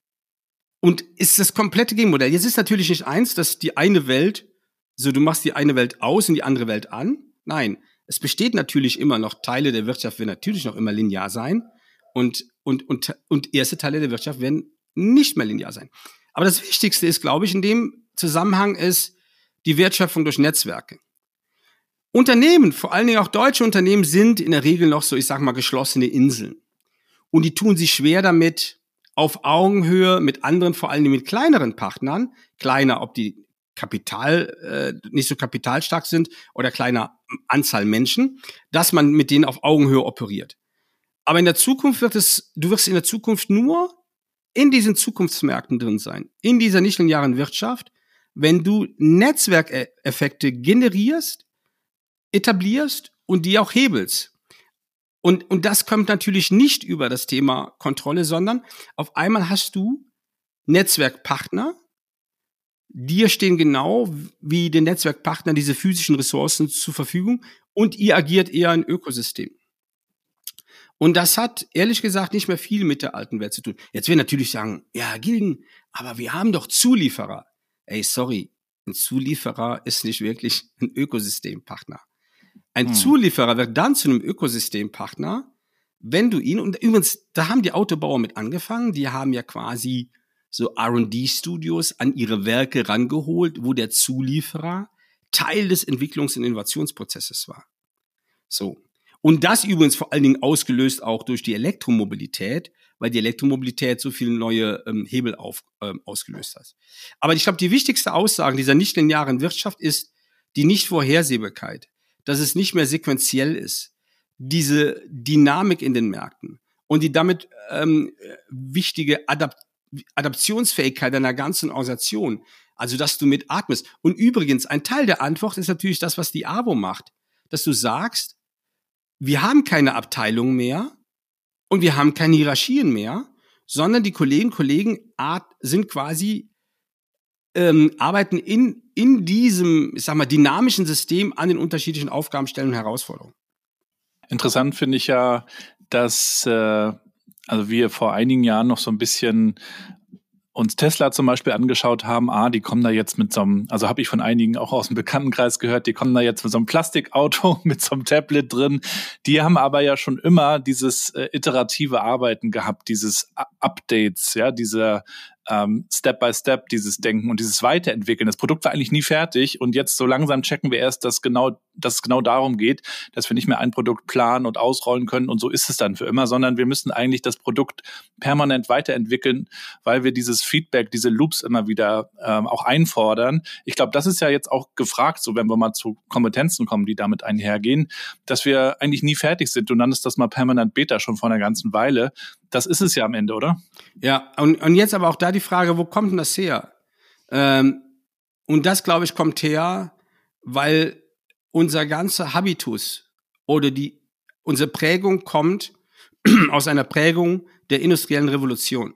und ist das komplette Gegenmodell. Jetzt ist natürlich nicht eins, dass die eine Welt, so du machst die eine Welt aus und die andere Welt an. Nein. Es besteht natürlich immer noch, Teile der Wirtschaft werden natürlich noch immer linear sein und, und, und, und erste Teile der Wirtschaft werden nicht mehr linear sein. Aber das Wichtigste ist, glaube ich, in dem Zusammenhang ist die Wertschöpfung durch Netzwerke. Unternehmen, vor allen Dingen auch deutsche Unternehmen, sind in der Regel noch so, ich sag mal, geschlossene Inseln. Und die tun sich schwer damit, auf Augenhöhe mit anderen, vor allen Dingen mit kleineren Partnern, kleiner, ob die Kapital, äh, nicht so kapitalstark sind oder kleiner Anzahl Menschen, dass man mit denen auf Augenhöhe operiert. Aber in der Zukunft wird es, du wirst in der Zukunft nur in diesen Zukunftsmärkten drin sein, in dieser nichtlinearen Wirtschaft, wenn du Netzwerkeffekte generierst, etablierst und die auch hebelst. Und, und das kommt natürlich nicht über das Thema Kontrolle, sondern auf einmal hast du Netzwerkpartner, dir stehen genau wie den Netzwerkpartnern diese physischen Ressourcen zur Verfügung und ihr agiert eher ein Ökosystem. Und das hat, ehrlich gesagt, nicht mehr viel mit der alten Welt zu tun. Jetzt werden natürlich sagen, ja, Gilgen, aber wir haben doch Zulieferer. Ey, sorry, ein Zulieferer ist nicht wirklich ein Ökosystempartner. Ein hm. Zulieferer wird dann zu einem Ökosystempartner, wenn du ihn, und übrigens, da haben die Autobauer mit angefangen, die haben ja quasi so R und D-Studios an ihre Werke rangeholt, wo der Zulieferer Teil des Entwicklungs- und Innovationsprozesses war. So. Und das übrigens vor allen Dingen ausgelöst auch durch die Elektromobilität, weil die Elektromobilität so viele neue ähm, Hebel auf, ähm, ausgelöst hat. Aber ich glaube, die wichtigste Aussage dieser nichtlinearen Wirtschaft ist die Nichtvorhersehbarkeit, dass es nicht mehr sequenziell ist, diese Dynamik in den Märkten und die damit ähm, wichtige Adapt Adaptionsfähigkeit einer ganzen Organisation, also dass du mit atmest. Und übrigens, ein Teil der Antwort ist natürlich das, was die A W O macht, dass du sagst, wir haben keine Abteilung mehr und wir haben keine Hierarchien mehr, sondern die Kolleginnen und Kollegen sind quasi, ähm, arbeiten in, in diesem, ich sag mal, dynamischen System an den unterschiedlichen Aufgabenstellen und Herausforderungen. Interessant finde ich ja, dass äh also wir vor einigen Jahren noch so ein bisschen uns Tesla zum Beispiel angeschaut haben, ah, die kommen da jetzt mit so einem, also habe ich von einigen auch aus dem Bekanntenkreis gehört, die kommen da jetzt mit so einem Plastikauto, mit so einem Tablet drin. Die haben aber ja schon immer dieses äh, iterative Arbeiten gehabt, dieses A- Updates, ja, diese ähm, Step by Step, dieses Denken und dieses Weiterentwickeln. Das Produkt war eigentlich nie fertig und jetzt so langsam checken wir erst, dass genau, dass es genau darum geht, dass wir nicht mehr ein Produkt planen und ausrollen können und so ist es dann für immer, sondern wir müssen eigentlich das Produkt permanent weiterentwickeln, weil wir dieses Feedback, diese Loops immer wieder ähm, auch einfordern. Ich glaube, das ist ja jetzt auch gefragt, so wenn wir mal zu Kompetenzen kommen, die damit einhergehen, dass wir eigentlich nie fertig sind. Und dann ist das mal permanent Beta schon vor einer ganzen Weile. Das ist es ja am Ende, oder? Ja, und, und jetzt aber auch da die Frage, wo kommt denn das her? Ähm, und das, glaube ich, kommt her, weil unser ganzer Habitus oder die unsere Prägung kommt aus einer Prägung der industriellen Revolution.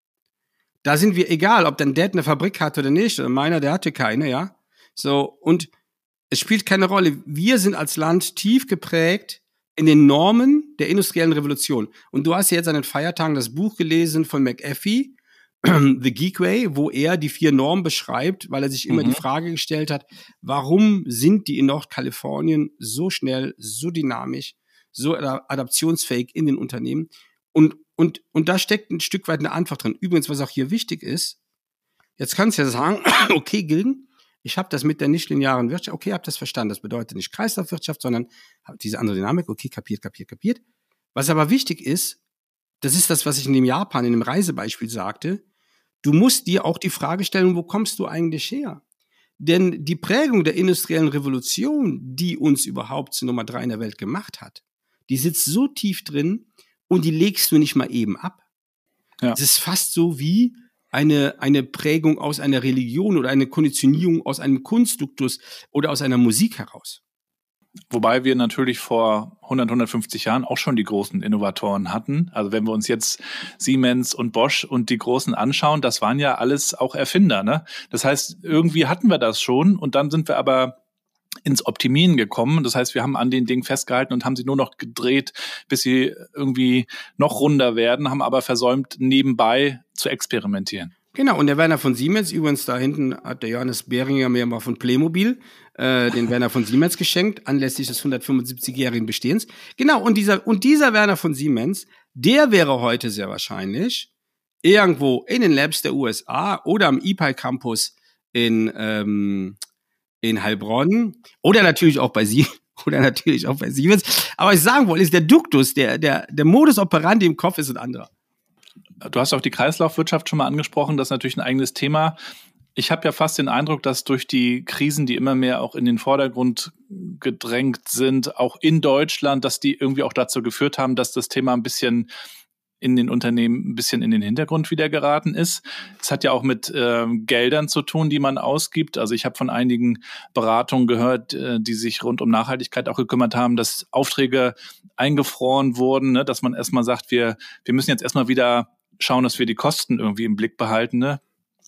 Da sind wir, egal, ob dein Dad eine Fabrik hat oder nicht, oder meiner, der hatte keine, ja. So, und Es spielt keine Rolle. Wir sind als Land tief geprägt in den Normen der industriellen Revolution. Und du hast ja jetzt an den Feiertagen das Buch gelesen von McAfee, The Geek Way, wo er die vier Normen beschreibt, weil er sich immer mhm. die Frage gestellt hat, warum sind die in Nordkalifornien so schnell, so dynamisch, so adaptionsfähig in den Unternehmen? Und, und, und da steckt ein Stück weit eine Antwort drin. Übrigens, was auch hier wichtig ist, jetzt kannst du ja sagen, okay, Gilgen, ich habe das mit der nichtlinearen Wirtschaft, okay, habe das verstanden. Das bedeutet nicht Kreislaufwirtschaft, sondern diese andere Dynamik, okay, kapiert, kapiert, kapiert. Was aber wichtig ist, das ist das, was ich in dem Japan, in dem Reisebeispiel sagte, du musst dir auch die Frage stellen, wo kommst du eigentlich her? Denn die Prägung der industriellen Revolution, die uns überhaupt zu Nummer drei in der Welt gemacht hat, die sitzt so tief drin und die legst du nicht mal eben ab. Ja. Es ist fast so wie eine, eine Prägung aus einer Religion oder eine Konditionierung aus einem Kunstduktus oder aus einer Musik heraus. Wobei wir natürlich vor hundert, hundertfünfzig Jahren auch schon die großen Innovatoren hatten. Also wenn wir uns jetzt Siemens und Bosch und die Großen anschauen, das waren ja alles auch Erfinder, ne? Das heißt, irgendwie hatten wir das schon und dann sind wir aber ins Optimieren gekommen. Das heißt, wir haben an den Dingen festgehalten und haben sie nur noch gedreht, bis sie irgendwie noch runder werden, haben aber versäumt, nebenbei zu experimentieren. Genau, und der Werner von Siemens, übrigens da hinten hat der Johannes Behringer mir mal von Playmobil äh, den Werner von Siemens geschenkt, anlässlich des hundertfünfundsiebzigjährigen Bestehens. Genau, und dieser und dieser Werner von Siemens, der wäre heute sehr wahrscheinlich irgendwo in den Labs der U S A oder am I P A I-Campus in, ähm, in Heilbronn oder natürlich auch bei Sie oder natürlich auch bei Siemens. Aber was ich sagen wollte, ist der Duktus, der, der, der Modus operandi im Kopf ist ein anderer. Du hast auch die Kreislaufwirtschaft schon mal angesprochen, das ist natürlich ein eigenes Thema. Ich habe ja fast den Eindruck, dass durch die Krisen, die immer mehr auch in den Vordergrund gedrängt sind, auch in Deutschland, dass die irgendwie auch dazu geführt haben, dass das Thema ein bisschen in den Unternehmen ein bisschen in den Hintergrund wieder geraten ist. Es hat ja auch mit äh, Geldern zu tun, die man ausgibt. Also ich habe von einigen Beratungen gehört, äh, die sich rund um Nachhaltigkeit auch gekümmert haben, dass Aufträge eingefroren wurden, ne? Dass man erstmal sagt, wir wir müssen jetzt erstmal wieder schauen, dass wir die Kosten irgendwie im Blick behalten. Ne?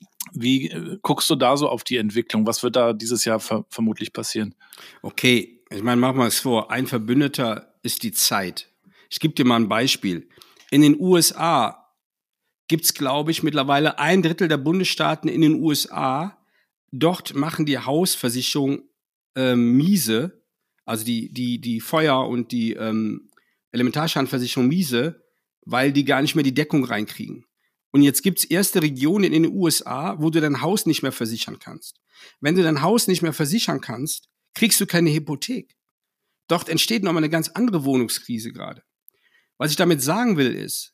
Wie äh, guckst du da so auf die Entwicklung? Was wird da dieses Jahr ver- vermutlich passieren? Okay, ich meine, machen wir es vor. Ein Verbündeter ist die Zeit. Ich gebe dir mal ein Beispiel. In den U S A gibt's, glaube ich, mittlerweile ein Drittel der Bundesstaaten in den U S A. Dort machen die Hausversicherung äh, miese, also die die die Feuer- und die ähm, Elementarschadenversicherung miese, weil die gar nicht mehr die Deckung reinkriegen. Und jetzt gibt's erste Regionen in den U S A, wo du dein Haus nicht mehr versichern kannst. Wenn du dein Haus nicht mehr versichern kannst, kriegst du keine Hypothek. Dort entsteht nochmal eine ganz andere Wohnungskrise gerade. Was ich damit sagen will, ist,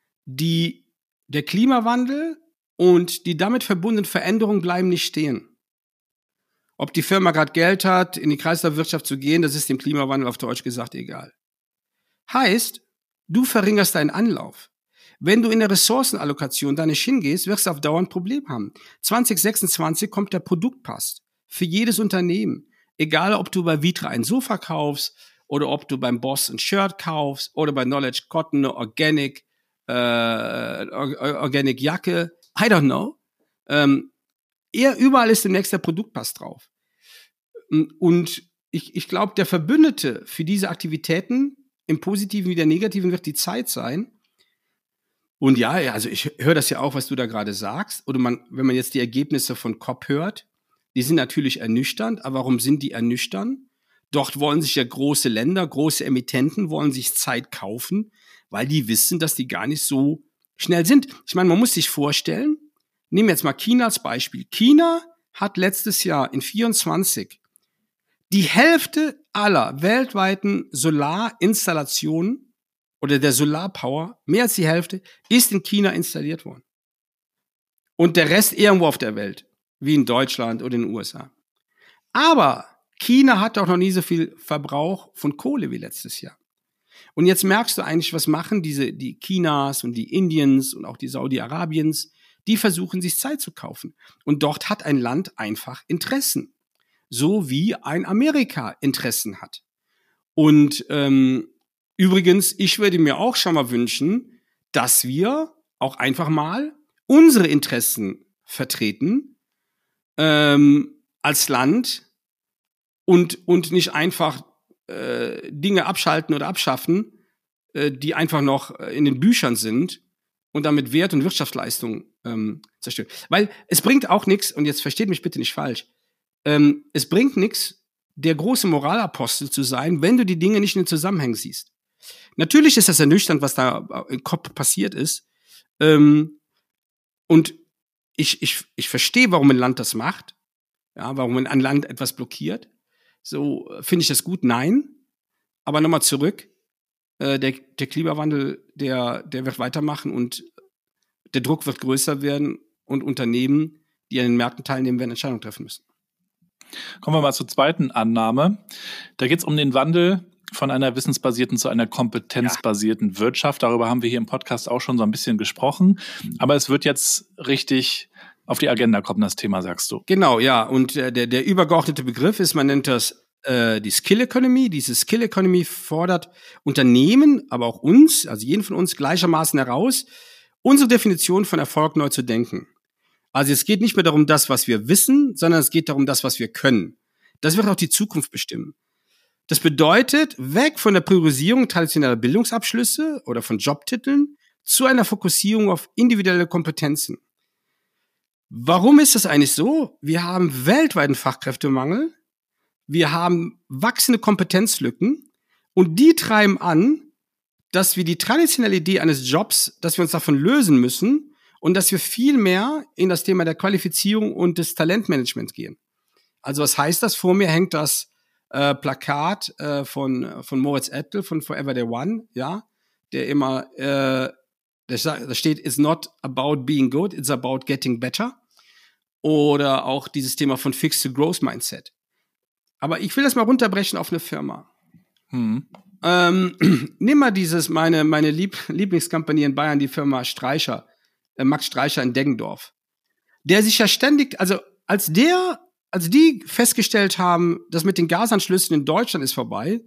die, der Klimawandel und die damit verbundenen Veränderungen bleiben nicht stehen. Ob die Firma gerade Geld hat, in die Kreislaufwirtschaft zu gehen, das ist dem Klimawandel auf Deutsch gesagt egal. Heißt, du verringerst deinen Anlauf. Wenn du in der Ressourcenallokation da nicht hingehst, wirst du auf Dauer ein Problem haben. zwanzig sechsundzwanzig kommt der Produktpass für jedes Unternehmen. Egal, ob du bei Vitra ein Sofa kaufst oder ob du beim Boss ein Shirt kaufst oder bei Knowledge Cotton eine Organic, äh, Organic Jacke. I don't know. Ähm, eher überall ist demnächst der Produktpass drauf. Und ich, ich glaube, der Verbündete für diese Aktivitäten im Positiven wie der Negativen wird die Zeit sein. Und ja, also ich höre das ja auch, was du da gerade sagst. Oder man, wenn man jetzt die Ergebnisse von C O P hört, die sind natürlich ernüchternd. Aber warum sind die ernüchternd? Dort wollen sich ja große Länder, große Emittenten wollen sich Zeit kaufen, weil die wissen, dass die gar nicht so schnell sind. Ich meine, man muss sich vorstellen, nehmen wir jetzt mal China als Beispiel. China hat letztes Jahr in vierundzwanzig die Hälfte aller weltweiten Solarinstallationen oder der Solarpower, mehr als die Hälfte, ist in China installiert worden. Und der Rest irgendwo auf der Welt, wie in Deutschland oder in den U S A. Aber China hat auch noch nie so viel Verbrauch von Kohle wie letztes Jahr. Und jetzt merkst du eigentlich, was machen diese, die Chinas und die Indiens und auch die Saudi-Arabiens, die versuchen sich Zeit zu kaufen. Und dort hat ein Land einfach Interessen. So wie ein Amerika Interessen hat. Und ähm, übrigens, ich würde mir auch schon mal wünschen, dass wir auch einfach mal unsere Interessen vertreten ähm, als Land und, und nicht einfach äh, Dinge abschalten oder abschaffen, äh, die einfach noch in den Büchern sind und damit Wert und Wirtschaftsleistung ähm, zerstören. Weil es bringt auch nichts, und jetzt versteht mich bitte nicht falsch, ähm, es bringt nichts, der große Moralapostel zu sein, wenn du die Dinge nicht in den Zusammenhängen siehst. Natürlich ist das ernüchternd, was da im Kopf passiert ist. Ähm, und ich, ich, ich verstehe, warum ein Land das macht. Ja, warum ein Land etwas blockiert. So, finde ich das gut? Nein. Aber nochmal zurück. Äh, der, der Klimawandel, der, der wird weitermachen und der Druck wird größer werden und Unternehmen, die an den Märkten teilnehmen, werden Entscheidungen treffen müssen. Kommen wir mal zur zweiten Annahme. Da geht es um den Wandel von einer wissensbasierten zu einer kompetenzbasierten ja. Wirtschaft. Darüber haben wir hier im Podcast auch schon so ein bisschen gesprochen. Aber es wird jetzt richtig auf die Agenda kommen, das Thema, sagst du. Genau, ja. Und äh, der, der übergeordnete Begriff ist, man nennt das äh, die Skill Economy. Diese Skill Economy fordert Unternehmen, aber auch uns, also jeden von uns gleichermaßen heraus, unsere Definition von Erfolg neu zu denken. Also es geht nicht mehr darum, das, was wir wissen, sondern es geht darum, das, was wir können. Das wird auch die Zukunft bestimmen. Das bedeutet, weg von der Priorisierung traditioneller Bildungsabschlüsse oder von Jobtiteln zu einer Fokussierung auf individuelle Kompetenzen. Warum ist das eigentlich so? Wir haben weltweiten Fachkräftemangel, wir haben wachsende Kompetenzlücken und die treiben an, dass wir die traditionelle Idee eines Jobs, dass wir uns davon lösen müssen, und dass wir viel mehr in das Thema der Qualifizierung und des Talentmanagements gehen. Also was heißt das? Vor mir hängt das äh, Plakat äh, von von Moritz Ettel von Forever the One, ja, der immer, äh, da steht, it's not about being good, it's about getting better. Oder auch dieses Thema von Fixed to Growth Mindset. Aber ich will das mal runterbrechen auf eine Firma. Hm. Ähm, nimm mal dieses, meine meine Lieb- Lieblingskampagne in Bayern, die Firma Streicher. Max Streicher in Deggendorf, der sich ja ständig, also als der, als die festgestellt haben, dass mit den Gasanschlüssen in Deutschland ist vorbei,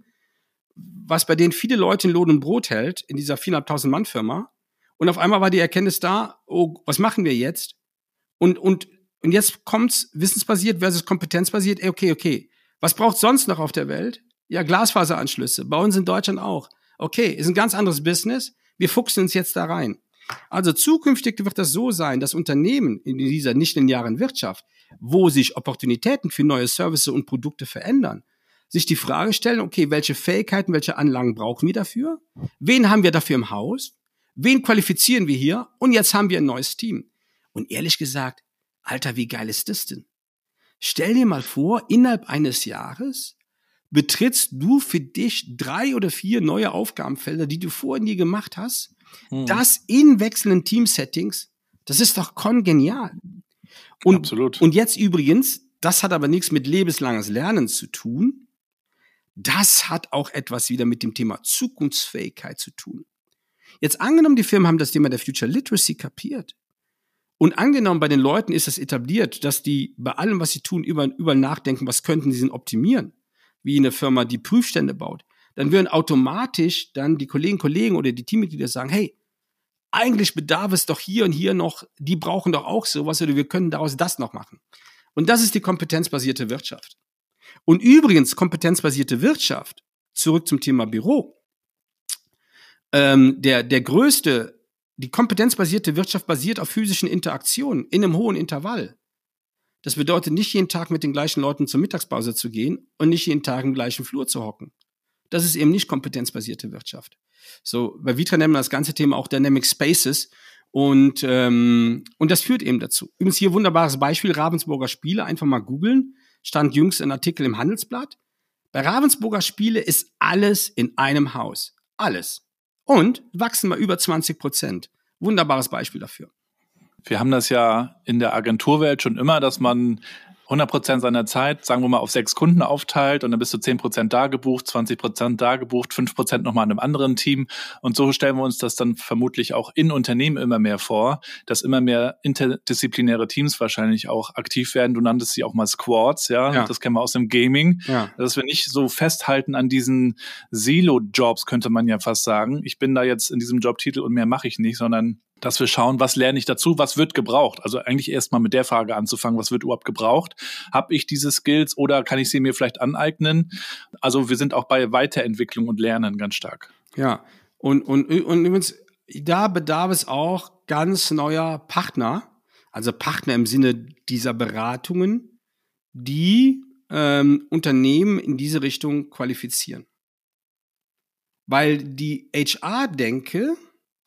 was bei denen viele Leute in Lohn und Brot hält, in dieser viertausendfünfhundert Mann Firma, und auf einmal war die Erkenntnis da, oh, was machen wir jetzt? Und, und, und jetzt kommt's wissensbasiert versus kompetenzbasiert, okay, okay, was braucht sonst noch auf der Welt? Ja, Glasfaseranschlüsse, bei uns in Deutschland auch. Okay, ist ein ganz anderes Business, wir fuchsen uns jetzt da rein. Also zukünftig wird das so sein, dass Unternehmen in dieser nichtlinearen Wirtschaft, wo sich Opportunitäten für neue Services und Produkte verändern, sich die Frage stellen, okay, welche Fähigkeiten, welche Anlagen brauchen wir dafür? Wen haben wir dafür im Haus? Wen qualifizieren wir hier? Und jetzt haben wir ein neues Team. Und ehrlich gesagt, Alter, wie geil ist das denn? Stell dir mal vor, innerhalb eines Jahres betrittst du für dich drei oder vier neue Aufgabenfelder, die du vorher nie gemacht hast. Hm. Das in wechselnden Team-Settings, das ist doch kongenial. Und, Absolut. Und jetzt übrigens, das hat aber nichts mit lebenslanges Lernen zu tun. Das hat auch etwas wieder mit dem Thema Zukunftsfähigkeit zu tun. Jetzt angenommen, die Firmen haben das Thema der Future Literacy kapiert. Und angenommen, bei den Leuten ist es etabliert, dass die bei allem, was sie tun, überall, überall nachdenken, was könnten sie denn optimieren, wie eine Firma, die Prüfstände baut. Dann würden automatisch dann die Kolleginnen und Kollegen oder die Teammitglieder sagen, hey, eigentlich bedarf es doch hier und hier noch, die brauchen doch auch sowas oder wir können daraus das noch machen. Und das ist die kompetenzbasierte Wirtschaft. Und übrigens, kompetenzbasierte Wirtschaft, zurück zum Thema Büro, ähm, der, der größte, die kompetenzbasierte Wirtschaft basiert auf physischen Interaktionen in einem hohen Intervall. Das bedeutet nicht jeden Tag mit den gleichen Leuten zur Mittagspause zu gehen und nicht jeden Tag im gleichen Flur zu hocken. Das ist eben nicht kompetenzbasierte Wirtschaft. So, bei Vitra nennen wir das ganze Thema auch Dynamic Spaces und ähm, und das führt eben dazu. Übrigens hier wunderbares Beispiel, Ravensburger Spiele, einfach mal googeln, stand jüngst ein Artikel im Handelsblatt. Bei Ravensburger Spiele ist alles in einem Haus. Alles. Und wachsen mal über zwanzig Prozent. Wunderbares Beispiel dafür. Wir haben das ja in der Agenturwelt schon immer, dass man hundert Prozent seiner Zeit, sagen wir mal, auf sechs Kunden aufteilt und dann bist du zehn Prozent da gebucht, zwanzig Prozent da gebucht, fünf Prozent nochmal in einem anderen Team. Und so stellen wir uns das dann vermutlich auch in Unternehmen immer mehr vor, dass immer mehr interdisziplinäre Teams wahrscheinlich auch aktiv werden. Du nanntest sie auch mal Squads, ja, ja. Das kennen wir aus dem Gaming. Ja. Dass wir nicht so festhalten an diesen Silo-Jobs, könnte man ja fast sagen. Ich bin da jetzt in diesem Jobtitel und mehr mache ich nicht, sondern dass wir schauen, was lerne ich dazu, was wird gebraucht. Also eigentlich erstmal mit der Frage anzufangen, was wird überhaupt gebraucht? Habe ich diese Skills oder kann ich sie mir vielleicht aneignen? Also wir sind auch bei Weiterentwicklung und Lernen ganz stark. Ja, und, und, und übrigens, da bedarf es auch ganz neuer Partner, also Partner im Sinne dieser Beratungen, die ähm, Unternehmen in diese Richtung qualifizieren. Weil die H R-Denke,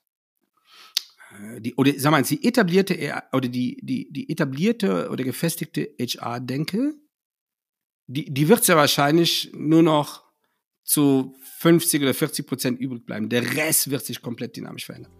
die, oder sag mal, die etablierte oder die, die, die etablierte oder gefestigte H R-Denke, die, die wird ja wahrscheinlich nur noch zu fünfzig oder vierzig Prozent übrig bleiben. Der Rest wird sich komplett dynamisch verändern.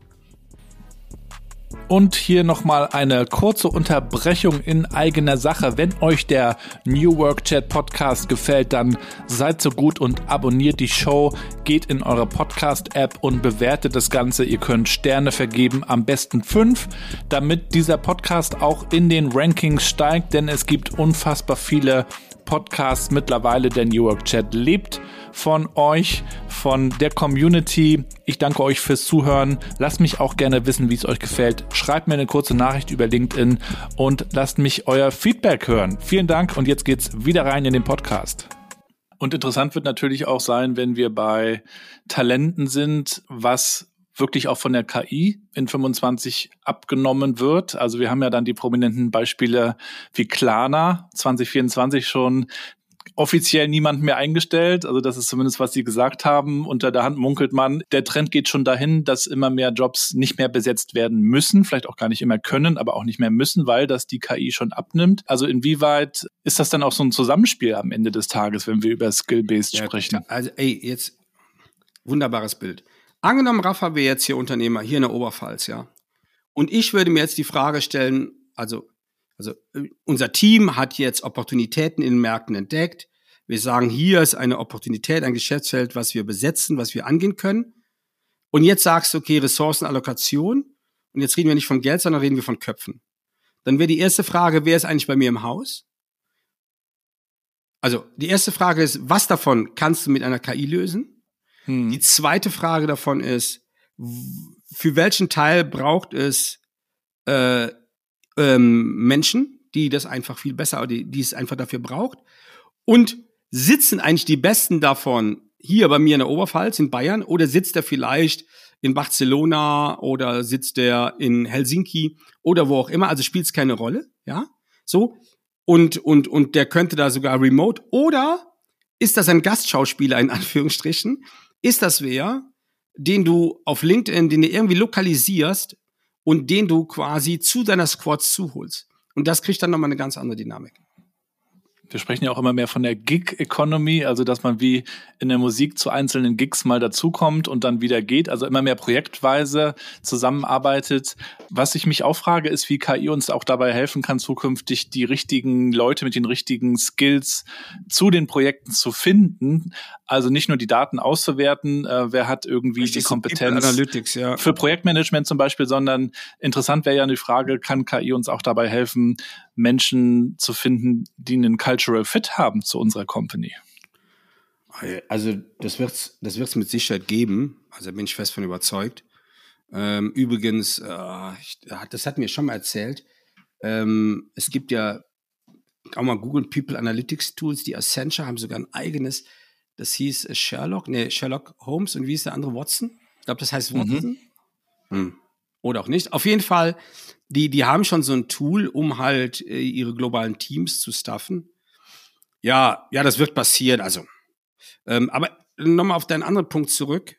Und hier nochmal eine kurze Unterbrechung in eigener Sache. Wenn euch der New Work Chat Podcast gefällt, dann seid so gut und abonniert die Show. Geht in eure Podcast-App und bewertet das Ganze. Ihr könnt Sterne vergeben, am besten fünf, damit dieser Podcast auch in den Rankings steigt, denn es gibt unfassbar viele Podcasts mittlerweile. Der New Work Chat lebt von euch, von der Community. Ich danke euch fürs Zuhören. Lasst mich auch gerne wissen, wie es euch gefällt. Schreibt mir eine kurze Nachricht über LinkedIn und lasst mich euer Feedback hören. Vielen Dank und jetzt geht's wieder rein in den Podcast. Und interessant wird natürlich auch sein, wenn wir bei Talenten sind, was wirklich auch von der K I in fünfundzwanzig abgenommen wird. Also wir haben ja dann die prominenten Beispiele wie Klarna, zwanzig vierundzwanzig schon offiziell niemand mehr eingestellt. Also das ist zumindest, was sie gesagt haben. Unter der Hand munkelt man, der Trend geht schon dahin, dass immer mehr Jobs nicht mehr besetzt werden müssen, vielleicht auch gar nicht immer können, aber auch nicht mehr müssen, weil das die K I schon abnimmt. Also inwieweit ist das dann auch so ein Zusammenspiel am Ende des Tages, wenn wir über Skill-Based ja, sprechen? Also ey, jetzt wunderbares Bild. Angenommen, Rafa wäre jetzt hier Unternehmer, hier in der Oberpfalz, ja. Und ich würde mir jetzt die Frage stellen, also, also unser Team hat jetzt Opportunitäten in den Märkten entdeckt. Wir sagen, hier ist eine Opportunität, ein Geschäftsfeld, was wir besetzen, was wir angehen können. Und jetzt sagst du, okay, Ressourcenallokation. Und jetzt reden wir nicht von Geld, sondern reden wir von Köpfen. Dann wäre die erste Frage, wer ist eigentlich bei mir im Haus? Also die erste Frage ist, was davon kannst du mit einer K I lösen? Die zweite Frage davon ist, für welchen Teil braucht es äh, ähm, Menschen, die das einfach viel besser, die, die es einfach dafür braucht? Und sitzen eigentlich die Besten davon hier bei mir in der Oberpfalz, in Bayern, oder sitzt er vielleicht in Barcelona oder sitzt er in Helsinki oder wo auch immer? Also spielt es keine Rolle, ja? So. Und, und, und der könnte da sogar remote, oder ist das ein Gastschauspieler in Anführungsstrichen? Ist das wer, den du auf LinkedIn, den du irgendwie lokalisierst und den du quasi zu deiner Squads zuholst? Und das kriegt dann nochmal eine ganz andere Dynamik. Wir sprechen ja auch immer mehr von der Gig-Economy, also dass man wie in der Musik zu einzelnen Gigs mal dazukommt und dann wieder geht, also immer mehr projektweise zusammenarbeitet. Was ich mich auch frage, ist, wie K I uns auch dabei helfen kann, zukünftig die richtigen Leute mit den richtigen Skills zu den Projekten zu finden. Also nicht nur die Daten auszuwerten, äh, wer hat irgendwie Richtig, die Kompetenz Analytics, ja. für Projektmanagement zum Beispiel, sondern interessant wäre ja die Frage, kann K I uns auch dabei helfen, Menschen zu finden, die einen Cultural Fit haben zu unserer Company? Also das wird's, das wird's mit Sicherheit geben. Also bin ich fest von überzeugt. Ähm, übrigens, äh, ich, das hat mir schon mal erzählt. Ähm, es gibt ja auch mal Google People Analytics Tools, die Accenture haben sogar ein eigenes. Das hieß Sherlock, nee Sherlock Holmes und wie ist der andere Watson? Ich glaube, das heißt Watson. Mhm. Hm. Oder auch nicht. Auf jeden Fall, die, die haben schon so ein Tool, um halt äh, ihre globalen Teams zu staffen. Ja, ja, das wird passieren. Also, ähm, aber nochmal auf deinen anderen Punkt zurück.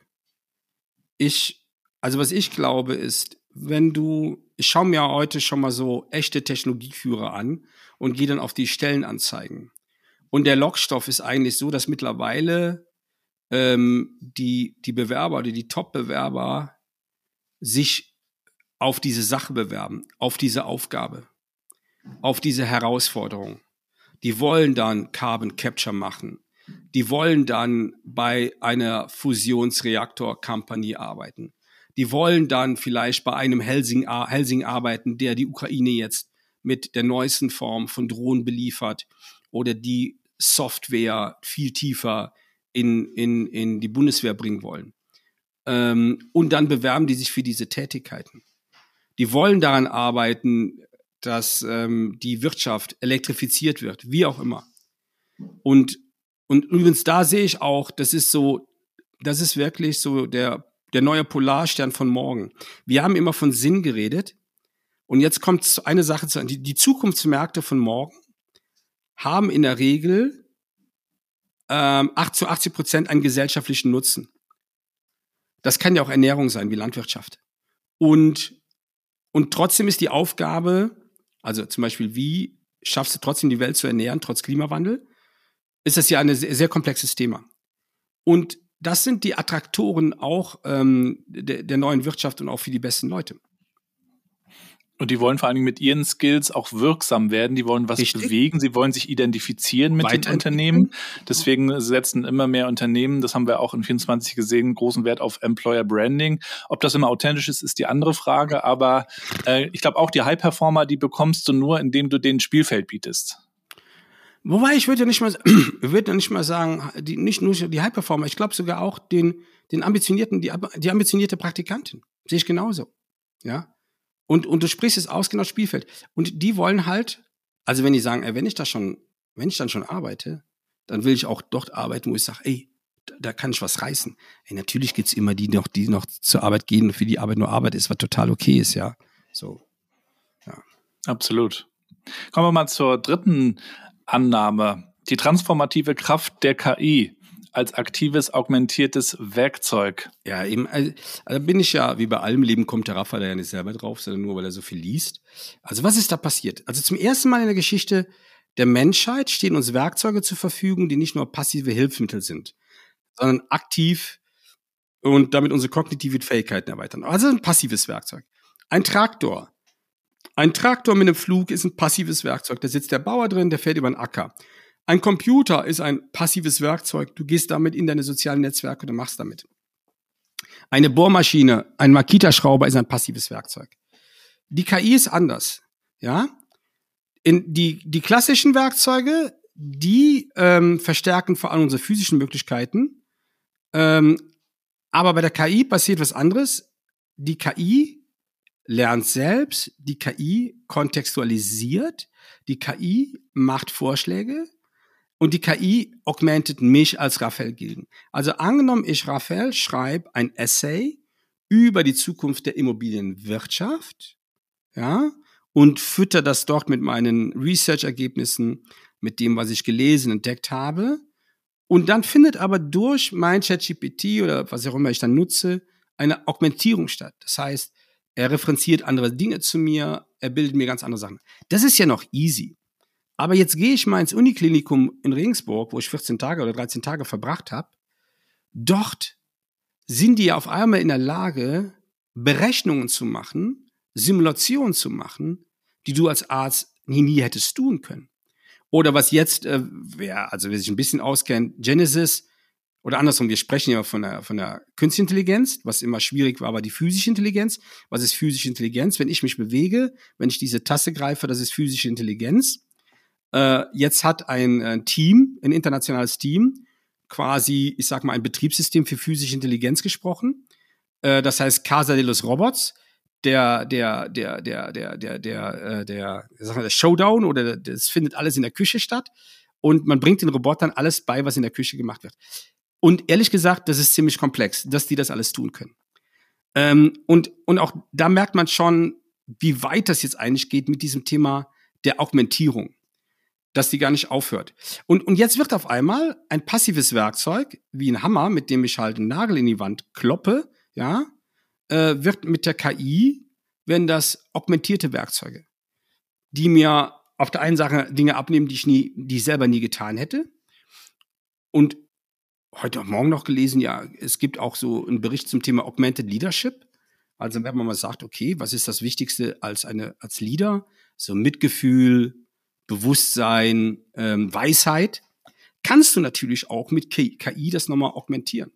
Ich, also was ich glaube ist, wenn du, ich schaue mir heute schon mal so echte Technologieführer an und gehe dann auf die Stellenanzeigen. Und der Lockstoff ist eigentlich so, dass mittlerweile ähm, die, die Bewerber oder die Top-Bewerber sich auf diese Sache bewerben, auf diese Aufgabe, auf diese Herausforderung. Die wollen dann Carbon Capture machen. Die wollen dann bei einer Fusionsreaktor-Company arbeiten. Die wollen dann vielleicht bei einem Helsing, Helsing arbeiten, der die Ukraine jetzt mit der neuesten Form von Drohnen beliefert oder die Software viel tiefer in, in, in die Bundeswehr bringen wollen. Ähm, und dann bewerben die sich für diese Tätigkeiten. Die wollen daran arbeiten, dass ähm, die Wirtschaft elektrifiziert wird, wie auch immer. Und, und übrigens da sehe ich auch, das ist so, das ist wirklich so der, der neue Polarstern von morgen. Wir haben immer von Sinn geredet. Und jetzt kommt eine Sache zu, die, die Zukunftsmärkte von morgen haben in der Regel ähm, acht zu achtzig Prozent einen gesellschaftlichen Nutzen. Das kann ja auch Ernährung sein, wie Landwirtschaft. Und, und trotzdem ist die Aufgabe, also zum Beispiel, wie schaffst du trotzdem die Welt zu ernähren, trotz Klimawandel, ist das ja ein sehr, sehr komplexes Thema. Und das sind die Attraktoren auch ähm, der, der neuen Wirtschaft und auch für die besten Leute. Und die wollen vor allen Dingen mit ihren Skills auch wirksam werden. Die wollen was Richtig. bewegen. Sie wollen sich identifizieren mit den Unternehmen. Deswegen setzen immer mehr Unternehmen, das haben wir auch in vierundzwanzig gesehen, großen Wert auf Employer Branding. Ob das immer authentisch ist, ist die andere Frage. Aber äh, ich glaube auch, die High-Performer, die bekommst du nur, indem du denen ein Spielfeld bietest. Wobei, ich würde ja nicht mal, ich würde ja nicht mal sagen, die, nicht nur die High-Performer, ich glaube sogar auch den, den ambitionierten, die, die ambitionierte Praktikantin. Sehe ich genauso. Ja. Und, und du sprichst es aus, genau, Spielfeld. Und die wollen halt, also wenn die sagen, ey, wenn ich da schon, wenn ich dann schon arbeite, dann will ich auch dort arbeiten, wo ich sage, ey, da, da kann ich was reißen. Ey, natürlich gibt's immer die noch, die noch zur Arbeit gehen und für die Arbeit nur Arbeit ist, was total okay ist, ja. So, ja. Absolut. Kommen wir mal zur dritten Annahme. Die transformative Kraft der K I als aktives, augmentiertes Werkzeug. Ja, eben, also, also bin ich ja, wie bei allem Leben kommt der Raphael ja nicht selber drauf, sondern nur, weil er so viel liest. Also was ist da passiert? Also zum ersten Mal in der Geschichte der Menschheit stehen uns Werkzeuge zur Verfügung, die nicht nur passive Hilfsmittel sind, sondern aktiv und damit unsere kognitiven Fähigkeiten erweitern. Also ein passives Werkzeug. Ein Traktor. Ein Traktor mit einem Flug ist ein passives Werkzeug. Da sitzt der Bauer drin, der fährt über den Acker. Ein Computer ist ein passives Werkzeug. Du gehst damit in deine sozialen Netzwerke und machst damit. Eine Bohrmaschine, ein Makita-Schrauber ist ein passives Werkzeug. Die K I ist anders. Ja? In die, die klassischen Werkzeuge, die ähm, verstärken vor allem unsere physischen Möglichkeiten. Ähm, aber bei der K I passiert was anderes. Die K I lernt selbst, die K I kontextualisiert, die K I macht Vorschläge und die K I augmentet mich als Raphael Gilgen. Also angenommen, ich, Raphael, schreibe ein Essay über die Zukunft der Immobilienwirtschaft, ja, und fütter das dort mit meinen Research-Ergebnissen, mit dem, was ich gelesen, entdeckt habe. Und dann findet aber durch mein ChatGPT oder was auch immer ich dann nutze, eine Augmentierung statt. Das heißt, er referenziert andere Dinge zu mir, er bildet mir ganz andere Sachen. Das ist ja noch easy. Aber jetzt gehe ich mal ins Uniklinikum in Regensburg, wo ich vierzehn Tage oder dreizehn Tage verbracht habe. Dort sind die ja auf einmal in der Lage, Berechnungen zu machen, Simulationen zu machen, die du als Arzt nie, nie hättest tun können. Oder was jetzt, äh, wer, also wer sich ein bisschen auskennt, Genesis, oder andersrum, wir sprechen ja von der, von der künstlichen Intelligenz, was immer schwierig war, war die physische Intelligenz. Was ist physische Intelligenz? Wenn ich mich bewege, wenn ich diese Tasse greife, das ist physische Intelligenz. Äh, jetzt hat ein, ein Team, ein internationales Team, quasi, ich sag mal, ein Betriebssystem für physische Intelligenz gesprochen. Äh, das heißt Casa de los Robots. Der, der, der, der, der, der, der, äh, der, sag mal, der Showdown oder das findet alles in der Küche statt. Und man bringt den Robotern alles bei, was in der Küche gemacht wird. Und ehrlich gesagt, das ist ziemlich komplex, dass die das alles tun können. Ähm, und, und auch da merkt man schon, wie weit das jetzt eigentlich geht mit diesem Thema der Augmentierung. Dass die gar nicht aufhört. Und, und jetzt wird auf einmal ein passives Werkzeug, wie ein Hammer, mit dem ich halt einen Nagel in die Wand kloppe, ja, äh, wird mit der K I, werden das augmentierte Werkzeuge, die mir auf der einen Sache Dinge abnehmen, die ich nie, die ich selber nie getan hätte. Und heute Morgen noch gelesen, ja, es gibt auch so einen Bericht zum Thema Augmented Leadership. Also wenn man mal sagt, okay, was ist das Wichtigste als eine als Leader? So Mitgefühl, Bewusstsein, ähm, Weisheit. Kannst du natürlich auch mit K I das nochmal augmentieren.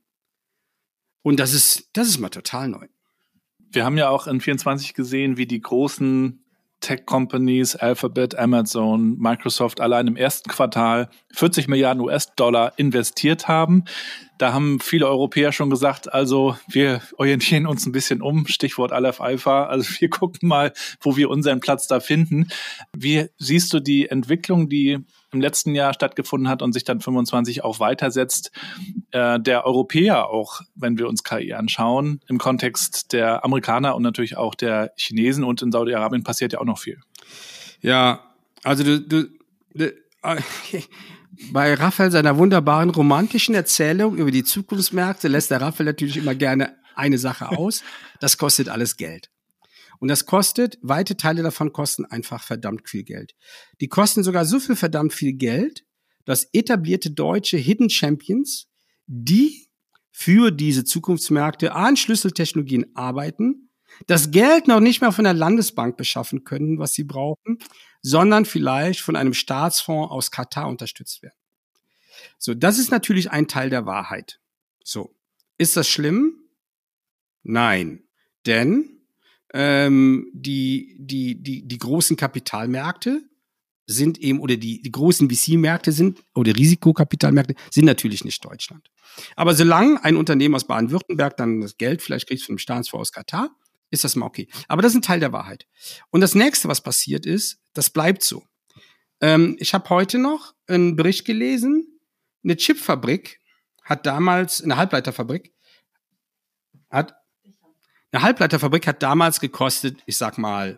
Und das ist, das ist mal total neu. Wir haben ja auch in vierundzwanzig gesehen, wie die großen Tech-Companies, Alphabet, Amazon, Microsoft allein im ersten Quartal vierzig Milliarden U S-Dollar investiert haben. Da haben viele Europäer schon gesagt, also wir orientieren uns ein bisschen um, Stichwort Aleph Alpha, also wir gucken mal, wo wir unseren Platz da finden. Wie siehst du die Entwicklung, die im letzten Jahr stattgefunden hat und sich dann fünfundzwanzig auch weitersetzt, äh, der Europäer auch, wenn wir uns K I anschauen, im Kontext der Amerikaner und natürlich auch der Chinesen, und in Saudi-Arabien passiert ja auch noch viel. Ja, also du, du, du äh, bei Raphael seiner wunderbaren romantischen Erzählung über die Zukunftsmärkte lässt der Raphael natürlich immer gerne eine Sache aus. Das kostet alles Geld. Und das kostet, weite Teile davon kosten einfach verdammt viel Geld. Die kosten sogar so viel verdammt viel Geld, dass etablierte deutsche Hidden Champions, die für diese Zukunftsmärkte an Schlüsseltechnologien arbeiten, das Geld noch nicht mehr von der Landesbank beschaffen können, was sie brauchen, sondern vielleicht von einem Staatsfonds aus Katar unterstützt werden. So, das ist natürlich ein Teil der Wahrheit. So, ist das schlimm? Nein, denn ähm, die die die die großen Kapitalmärkte sind eben, oder die die großen V C-Märkte sind, oder Risikokapitalmärkte sind natürlich nicht Deutschland. Aber solange ein Unternehmen aus Baden-Württemberg dann das Geld vielleicht kriegt von dem Staatsfonds aus Katar, ist das mal okay. Aber das ist ein Teil der Wahrheit. Und das nächste, was passiert ist, das bleibt so. Ähm, ich habe heute noch einen Bericht gelesen, eine Chipfabrik hat damals, eine Halbleiterfabrik, hat, eine Halbleiterfabrik hat damals gekostet, ich sag mal,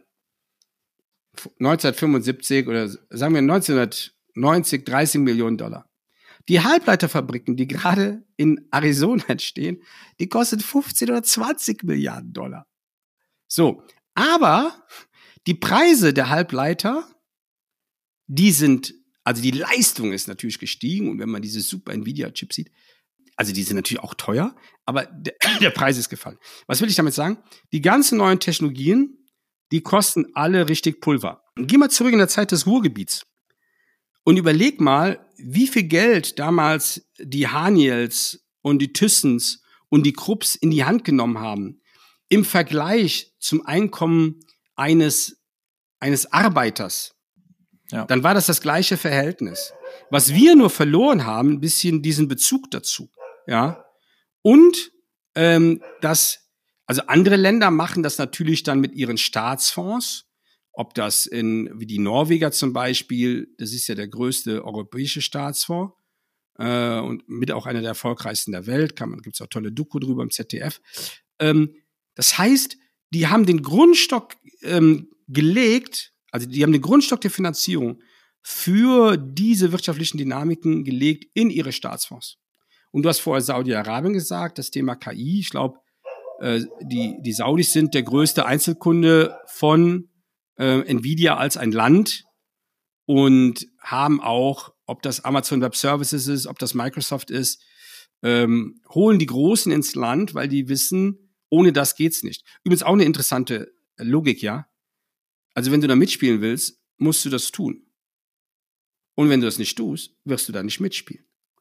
neunzehnhundertfünfundsiebzig oder sagen wir neunzehnhundertneunzig, dreißig Millionen Dollar. Die Halbleiterfabriken, die gerade in Arizona entstehen, die kosten fünfzehn oder zwanzig Milliarden Dollar. So, aber die Preise der Halbleiter, die sind, also die Leistung ist natürlich gestiegen, und wenn man diese super Nvidia-Chips sieht, also die sind natürlich auch teuer, aber der, der Preis ist gefallen. Was will ich damit sagen? Die ganzen neuen Technologien, die kosten alle richtig Pulver. Geh mal zurück in der Zeit des Ruhrgebiets und überleg mal, wie viel Geld damals die Haniels und die Thyssen's und die Krupps in die Hand genommen haben im Vergleich zum Einkommen eines, eines Arbeiters. Ja. Dann war das das gleiche Verhältnis. Was wir nur verloren haben, ein bisschen diesen Bezug dazu. Ja. Und ähm, das, also andere Länder machen das natürlich dann mit ihren Staatsfonds, ob das in, wie die Norweger zum Beispiel, das ist ja der größte europäische Staatsfonds äh, und mit auch einer der erfolgreichsten der Welt, kann man, gibt's auch tolle Doku drüber im Z D F. Ähm, das heißt, die haben den Grundstock ähm, gelegt, also die haben den Grundstock der Finanzierung für diese wirtschaftlichen Dynamiken gelegt in ihre Staatsfonds. Und du hast vorher Saudi-Arabien gesagt, das Thema K I, ich glaube, äh, die, die Saudis sind der größte Einzelkunde von äh, Nvidia als ein Land und haben auch, ob das Amazon Web Services ist, ob das Microsoft ist, ähm, holen die Großen ins Land, weil die wissen, ohne das geht's nicht. Übrigens auch eine interessante Logik, ja. Also wenn du da mitspielen willst, musst du das tun. Und wenn du das nicht tust, wirst du da nicht mitspielen.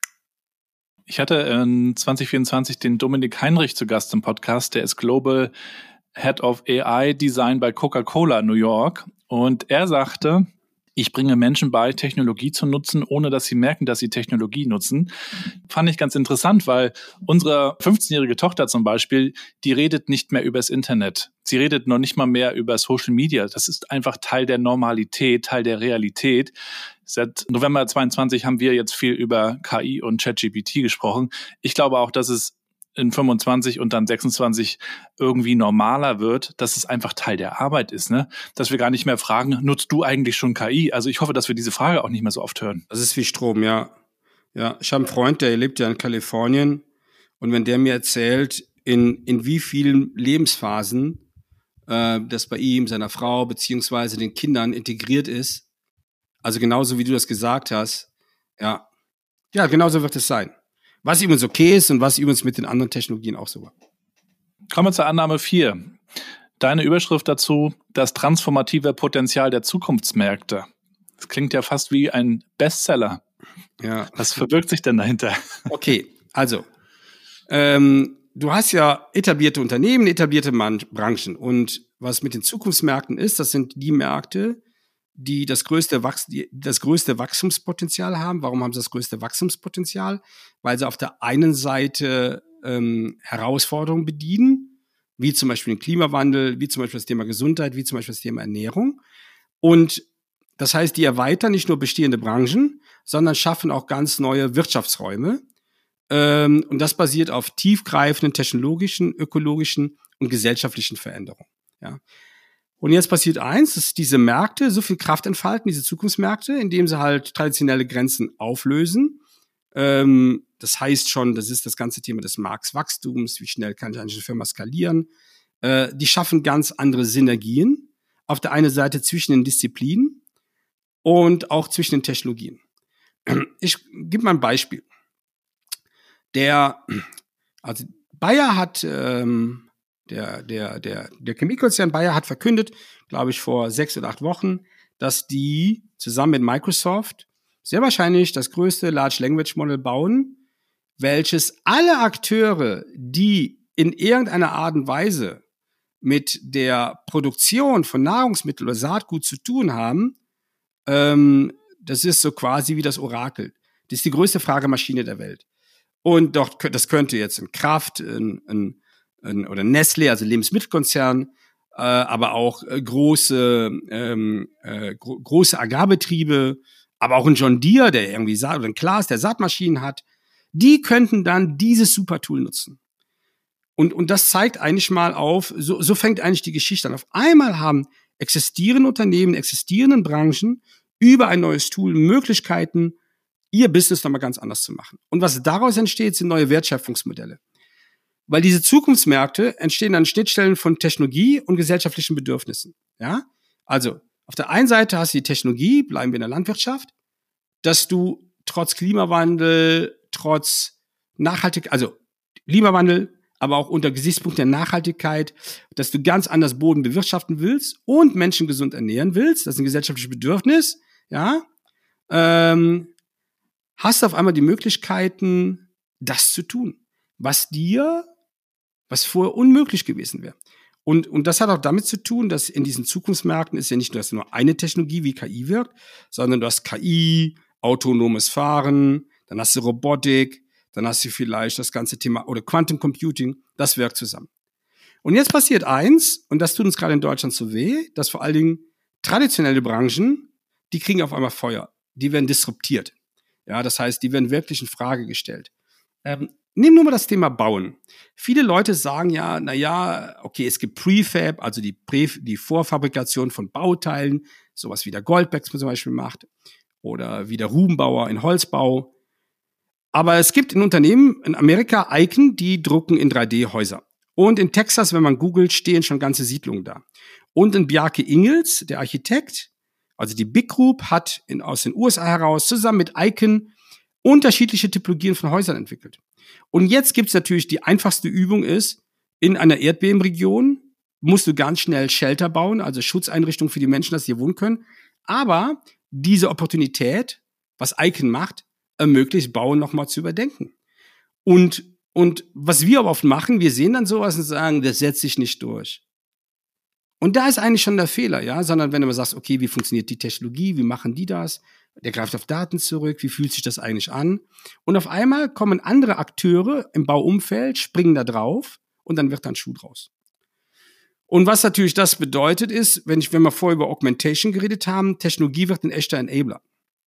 Ich hatte in zwanzig vierundzwanzig den Dominik Heinrich zu Gast im Podcast. Der ist Global Head of A I Design bei Coca-Cola New York. Und er sagte, ich bringe Menschen bei, Technologie zu nutzen, ohne dass sie merken, dass sie Technologie nutzen. Fand ich ganz interessant, weil unsere fünfzehnjährige Tochter zum Beispiel, die redet nicht mehr übers Internet. Sie redet noch nicht mal mehr über Social Media. Das ist einfach Teil der Normalität, Teil der Realität. Seit November zweiundzwanzig haben wir jetzt viel über K I und ChatGPT gesprochen. Ich glaube auch, dass es in fünfundzwanzig und dann sechsundzwanzig irgendwie normaler wird, dass es einfach Teil der Arbeit ist, ne? Dass wir gar nicht mehr fragen, nutzt du eigentlich schon K I? Also ich hoffe, dass wir diese Frage auch nicht mehr so oft hören. Das ist wie Strom, ja. Ja, ich habe einen Freund, der lebt ja in Kalifornien, und wenn der mir erzählt, in in wie vielen Lebensphasen äh, das bei ihm, seiner Frau beziehungsweise den Kindern integriert ist, also genauso wie du das gesagt hast, ja, ja, genauso wird es sein. Was übrigens okay ist und was übrigens mit den anderen Technologien auch so war. Kommen wir zur Annahme vier. Deine Überschrift dazu, das transformative Potenzial der Zukunftsmärkte. Das klingt ja fast wie ein Bestseller. Ja. Was verbirgt sich denn dahinter? Okay, also, ähm, du hast ja etablierte Unternehmen, etablierte Man- Branchen. Und was mit den Zukunftsmärkten ist, das sind die Märkte, die das größte, Wachs- die das größte Wachstumspotenzial haben. Warum haben sie das größte Wachstumspotenzial? Weil sie auf der einen Seite ähm, Herausforderungen bedienen, wie zum Beispiel den Klimawandel, wie zum Beispiel das Thema Gesundheit, wie zum Beispiel das Thema Ernährung. Und das heißt, die erweitern nicht nur bestehende Branchen, sondern schaffen auch ganz neue Wirtschaftsräume. Ähm, und das basiert auf tiefgreifenden technologischen, ökologischen und gesellschaftlichen Veränderungen. Ja. Und jetzt passiert eins, dass diese Märkte so viel Kraft entfalten, diese Zukunftsmärkte, indem sie halt traditionelle Grenzen auflösen. Ähm, das heißt schon, das ist das ganze Thema des Marktwachstums, wie schnell kann ich eine Firma skalieren. Äh, die schaffen ganz andere Synergien. Auf der einen Seite zwischen den Disziplinen und auch zwischen den Technologien. Ich gebe mal ein Beispiel. Der, also Bayer hat, ähm, der, der, der, der Chemiekonzern Bayer hat verkündet, glaube ich, vor sechs oder acht Wochen, dass die zusammen mit Microsoft sehr wahrscheinlich das größte Large Language Model bauen, welches alle Akteure, die in irgendeiner Art und Weise mit der Produktion von Nahrungsmitteln oder Saatgut zu tun haben, ähm, das ist so quasi wie das Orakel. Das ist die größte Fragemaschine der Welt. Und doch, das könnte jetzt ein Kraft, ein, ein, ein, oder Nestlé, also Lebensmittelkonzern, äh, aber auch äh, große, ähm, äh, gro- große Agrarbetriebe, aber auch ein John Deere, der irgendwie Saat, oder ein Klaas, der Saatmaschinen hat, die könnten dann dieses Supertool nutzen. Und, und das zeigt eigentlich mal auf, so, so fängt eigentlich die Geschichte an. Auf einmal haben existierende Unternehmen, existierenden Branchen über ein neues Tool Möglichkeiten, ihr Business nochmal ganz anders zu machen. Und was daraus entsteht, sind neue Wertschöpfungsmodelle. Weil diese Zukunftsmärkte entstehen an Schnittstellen von Technologie und gesellschaftlichen Bedürfnissen. Ja? Also, auf der einen Seite hast du die Technologie, bleiben wir in der Landwirtschaft, dass du trotz Klimawandel, trotz Nachhaltigkeit, also Klimawandel, aber auch unter Gesichtspunkt der Nachhaltigkeit, dass du ganz anders Boden bewirtschaften willst und Menschen gesund ernähren willst, das ist ein gesellschaftliches Bedürfnis, ja, ähm, hast du auf einmal die Möglichkeiten, das zu tun, was dir, was vorher unmöglich gewesen wäre. Und, und das hat auch damit zu tun, dass in diesen Zukunftsmärkten ist ja nicht nur, dass nur eine Technologie wie K I wirkt, sondern du hast K I, autonomes Fahren, dann hast du Robotik, dann hast du vielleicht das ganze Thema oder Quantum Computing, das wirkt zusammen. Und jetzt passiert eins, und das tut uns gerade in Deutschland so weh, dass vor allen Dingen traditionelle Branchen, die kriegen auf einmal Feuer, die werden disruptiert. Ja, das heißt, die werden wirklich in Frage gestellt. Ähm, nehmen wir mal das Thema Bauen. Viele Leute sagen ja, na ja, okay, es gibt Prefab, also die, Prä- die Vorfabrikation von Bauteilen, sowas wie der Goldbeck zum Beispiel macht, oder wie der Rubenbauer in Holzbau. Aber es gibt in Unternehmen in Amerika Icon, die drucken in drei D Häuser. Und in Texas, wenn man googelt, stehen schon ganze Siedlungen da. Und in Bjarke Ingels, der Architekt, also die Big Group, hat in, aus den U S A heraus zusammen mit Icon unterschiedliche Typologien von Häusern entwickelt. Und jetzt gibt's natürlich, die einfachste Übung ist, in einer Erdbebenregion musst du ganz schnell Shelter bauen, also Schutzeinrichtungen für die Menschen, dass sie hier wohnen können. Aber diese Opportunität, was Icon macht, ermöglicht, Bauen nochmal zu überdenken. Und, und was wir aber oft machen, wir sehen dann sowas und sagen, das setzt sich nicht durch. Und da ist eigentlich schon der Fehler, ja, sondern wenn du mal sagst, okay, wie funktioniert die Technologie, wie machen die das? Der greift auf Daten zurück, wie fühlt sich das eigentlich an? Und auf einmal kommen andere Akteure im Bauumfeld, springen da drauf und dann wird dann Schuh draus. Und was natürlich das bedeutet ist, wenn ich, wenn wir vorher über Augmentation geredet haben, Technologie wird ein echter Enabler.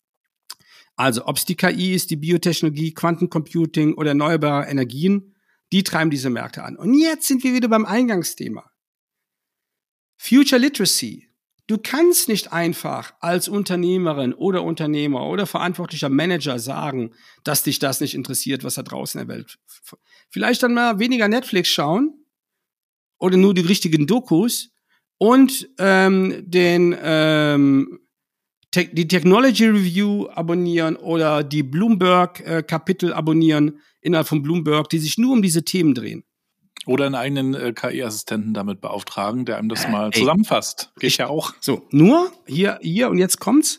Also, ob es die K I ist, die Biotechnologie, Quantencomputing oder erneuerbare Energien, die treiben diese Märkte an. Und jetzt sind wir wieder beim Eingangsthema. Future Literacy. Du kannst nicht einfach als Unternehmerin oder Unternehmer oder verantwortlicher Manager sagen, dass dich das nicht interessiert, was da draußen in der Welt. Vielleicht dann mal weniger Netflix schauen oder nur die richtigen Dokus und ähm, den ähm, te- die Technology Review abonnieren oder die Bloomberg-Kapitel äh, abonnieren innerhalb von Bloomberg, die sich nur um diese Themen drehen. Oder einen eigenen äh, K I-Assistenten damit beauftragen, der einem das Äh, mal ey. zusammenfasst. Geht ja auch. So, nur hier, hier und jetzt kommt's.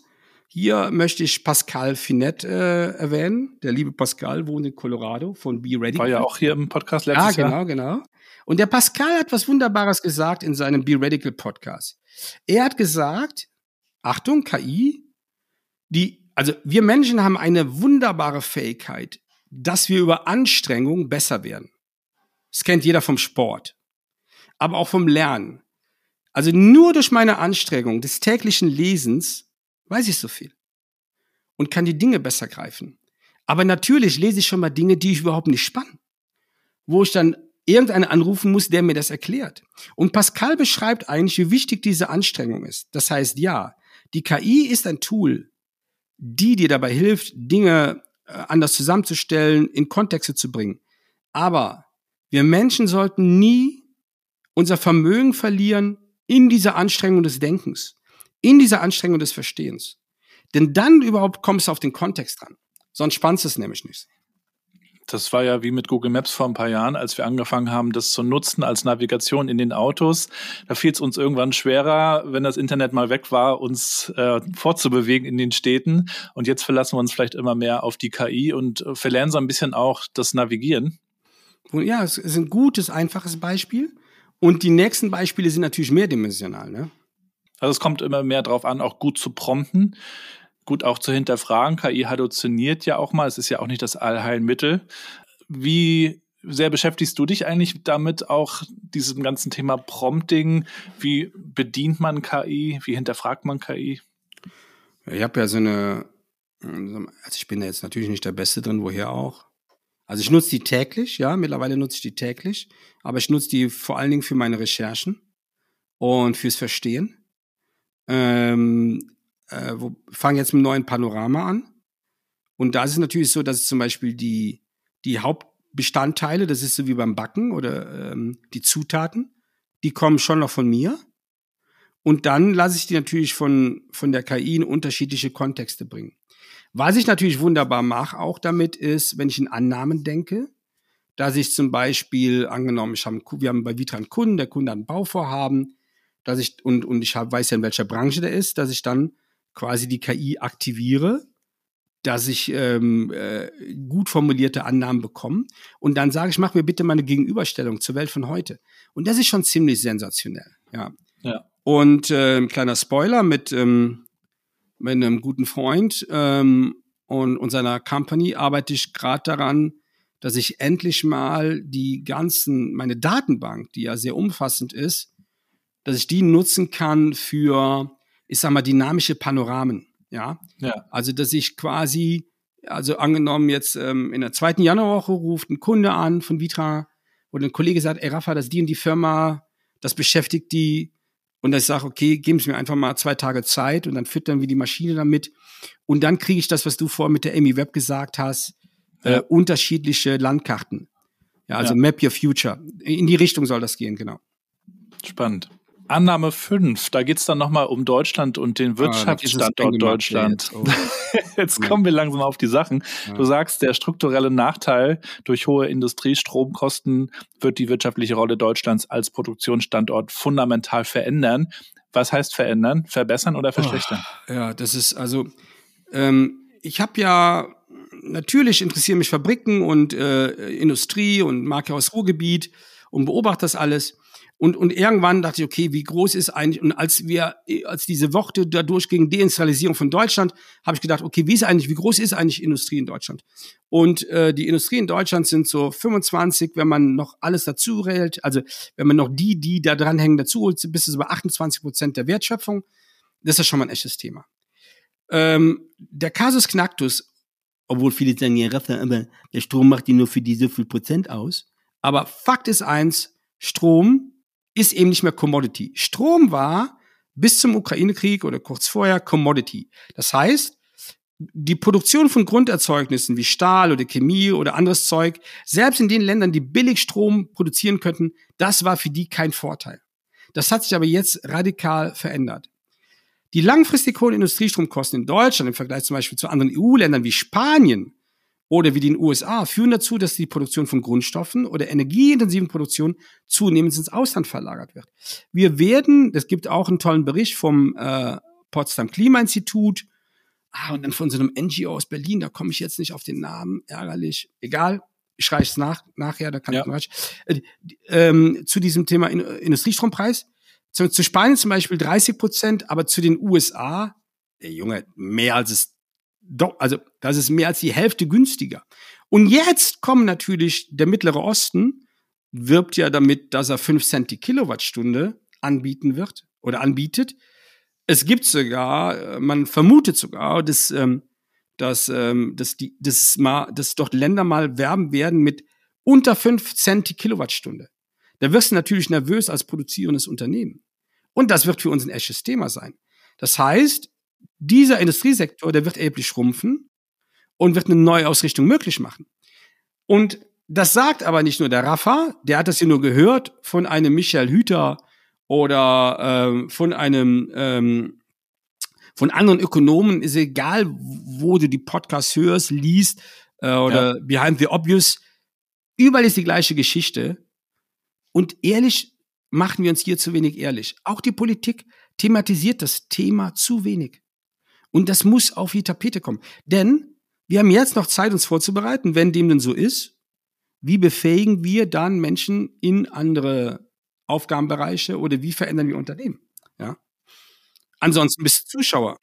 Hier möchte ich Pascal Finette äh, erwähnen. Der liebe Pascal wohnt in Colorado von Be Radical. War ja auch hier im Podcast letztes Jahr. Jahr. Ja, genau, genau. Und der Pascal hat was Wunderbares gesagt in seinem Be Radical Podcast. Er hat gesagt, Achtung, K I, die, also wir Menschen haben eine wunderbare Fähigkeit, dass wir über Anstrengung besser werden. Das kennt jeder vom Sport, aber auch vom Lernen. Also nur durch meine Anstrengung des täglichen Lesens weiß ich so viel und kann die Dinge besser greifen. Aber natürlich lese ich schon mal Dinge, die ich überhaupt nicht spann, wo ich dann irgendeinen anrufen muss, der mir das erklärt. Und Pascal beschreibt eigentlich, wie wichtig diese Anstrengung ist. Das heißt, ja, die K I ist ein Tool, die dir dabei hilft, Dinge äh, anders zusammenzustellen, in Kontexte zu bringen. Aber wir Menschen sollten nie unser Vermögen verlieren in dieser Anstrengung des Denkens, in dieser Anstrengung des Verstehens. Denn dann überhaupt kommst du auf den Kontext ran. Sonst spannst du es nämlich nicht. Das war ja wie mit Google Maps vor ein paar Jahren, als wir angefangen haben, das zu nutzen als Navigation in den Autos. Da fiel es uns irgendwann schwerer, wenn das Internet mal weg war, uns äh, fortzubewegen in den Städten. Und jetzt verlassen wir uns vielleicht immer mehr auf die K I und äh, verlernen so ein bisschen auch das Navigieren. Ja, es ist ein gutes, einfaches Beispiel. Und die nächsten Beispiele sind natürlich mehrdimensional, ne? Also es kommt immer mehr drauf an, auch gut zu prompten, gut auch zu hinterfragen. K I halluziniert ja auch mal, es ist ja auch nicht das Allheilmittel. Wie sehr beschäftigst du dich eigentlich damit, auch diesem ganzen Thema Prompting? Wie bedient man K I? Wie hinterfragt man K I? Ich habe ja so eine, also ich bin da jetzt natürlich nicht der Beste drin, woher auch. Also ich nutze die täglich, ja, mittlerweile nutze ich die täglich, aber ich nutze die vor allen Dingen für meine Recherchen und fürs Verstehen. Ähm, äh, wo, fange jetzt mit einem neuen Panorama an. Und da ist es natürlich so, dass zum Beispiel die, die Hauptbestandteile, das ist so wie beim Backen oder ähm, die Zutaten, die kommen schon noch von mir. Und dann lasse ich die natürlich von, von der K I in unterschiedliche Kontexte bringen. Was ich natürlich wunderbar mache auch damit ist, wenn ich in Annahmen denke, dass ich zum Beispiel, angenommen, ich habe, wir haben bei Vitra einen Kunden, der Kunde hat ein Bauvorhaben, dass ich, und, und ich hab, weiß ja, in welcher Branche der ist, dass ich dann quasi die K I aktiviere, dass ich ähm, äh, gut formulierte Annahmen bekomme. Und dann sage ich, mach mir bitte mal eine Gegenüberstellung zur Welt von heute. Und das ist schon ziemlich sensationell. Ja. Ja. Und äh, ein kleiner Spoiler mit, ähm, mit einem guten Freund ähm, und, und seiner Company arbeite ich gerade daran, dass ich endlich mal die ganzen, meine Datenbank, die ja sehr umfassend ist, dass ich die nutzen kann für, ich sag mal, dynamische Panoramen. Ja, ja. Also, dass ich quasi, also angenommen jetzt ähm, in der zweiten Januarwoche ruft ein Kunde an von Vitra und ein Kollege sagt, ey Rafa, das ist die und die Firma, das beschäftigt die. Und ich sage, okay, geben Sie mir einfach mal zwei Tage Zeit und dann füttern wir die Maschine damit. Und dann kriege ich das, was du vorhin mit der Amy Webb gesagt hast, ja. äh, unterschiedliche Landkarten. Ja, also ja. Map Your Future. In die Richtung soll das gehen, genau. Spannend. Annahme fünf, da geht's dann nochmal um Deutschland und den Wirtschaftsstandort ah, Deutschland. Jetzt, oh. jetzt kommen wir langsam auf die Sachen. Ja. Du sagst, der strukturelle Nachteil durch hohe Industriestromkosten wird die wirtschaftliche Rolle Deutschlands als Produktionsstandort fundamental verändern. Was heißt verändern? Verbessern oder verschlechtern? Oh, ja, das ist also, ähm, ich habe ja, natürlich interessieren mich Fabriken und äh, Industrie und mag ja aus Ruhrgebiet und beobachte das alles. Und, und irgendwann dachte ich, okay, wie groß ist eigentlich, und als wir, als diese Worte da durchgingen, Deindustrialisierung von Deutschland, habe ich gedacht, okay, wie ist eigentlich, wie groß ist eigentlich Industrie in Deutschland? Und äh, die Industrie in Deutschland sind so fünfundzwanzig, wenn man noch alles dazu hält, also wenn man noch die, die da dranhängen, dazu holt, bis es über achtundzwanzig Prozent der Wertschöpfung. Das ist schon mal ein echtes Thema. Ähm, der Kasus Knacktus, obwohl viele sagen, ja, Rafa, aber der Strom macht die nur für diese viel Prozent aus. Aber Fakt ist eins, Strom ist eben nicht mehr Commodity. Strom war bis zum Ukraine-Krieg oder kurz vorher Commodity. Das heißt, die Produktion von Grunderzeugnissen wie Stahl oder Chemie oder anderes Zeug, selbst in den Ländern, die billig Strom produzieren könnten, das war für die kein Vorteil. Das hat sich aber jetzt radikal verändert. Die langfristig hohen Industriestromkosten in Deutschland im Vergleich zum Beispiel zu anderen E U-Ländern wie Spanien oder wie den U S A führen dazu, dass die Produktion von Grundstoffen oder energieintensiven Produktionen zunehmend ins Ausland verlagert wird. Wir werden, es gibt auch einen tollen Bericht vom äh, Potsdam Klimainstitut, Ah, und dann von so einem N G O aus Berlin, da komme ich jetzt nicht auf den Namen, ärgerlich, egal, ich reiche es nach, nachher, da kann Ja. ich äh, ähm, zu diesem Thema in, Industriestrompreis. Zu, zu Spanien zum Beispiel dreißig Prozent, aber zu den U S A, der Junge, mehr als es, doch, also das ist mehr als die Hälfte günstiger. Und jetzt kommen natürlich, der Mittlere Osten wirbt ja damit, dass er fünf Cent die Kilowattstunde anbieten wird oder anbietet. Es gibt sogar, man vermutet sogar, dass, ähm, dass, ähm, dass, die, dass, mal, dass dort Länder mal werben werden mit unter fünf Cent die Kilowattstunde. Da wirst du natürlich nervös als produzierendes Unternehmen. Und das wird für uns ein echtes Thema sein. Das heißt, dieser Industriesektor, der wird erheblich schrumpfen und wird eine Neuausrichtung möglich machen. Und das sagt aber nicht nur der Rafa, der hat das ja nur gehört von einem Michael Hüter oder ähm, von einem ähm, von anderen Ökonomen, ist egal, wo du die Podcasts hörst, liest äh, oder ja. Behind the Obvious, überall ist die gleiche Geschichte. Und ehrlich machen wir uns hier zu wenig ehrlich. Auch die Politik thematisiert das Thema zu wenig. Und das muss auf die Tapete kommen. Denn wir haben jetzt noch Zeit, uns vorzubereiten, wenn dem denn so ist. Wie befähigen wir dann Menschen in andere Aufgabenbereiche oder wie verändern wir Unternehmen? Ja. Ansonsten bist du Zuschauer.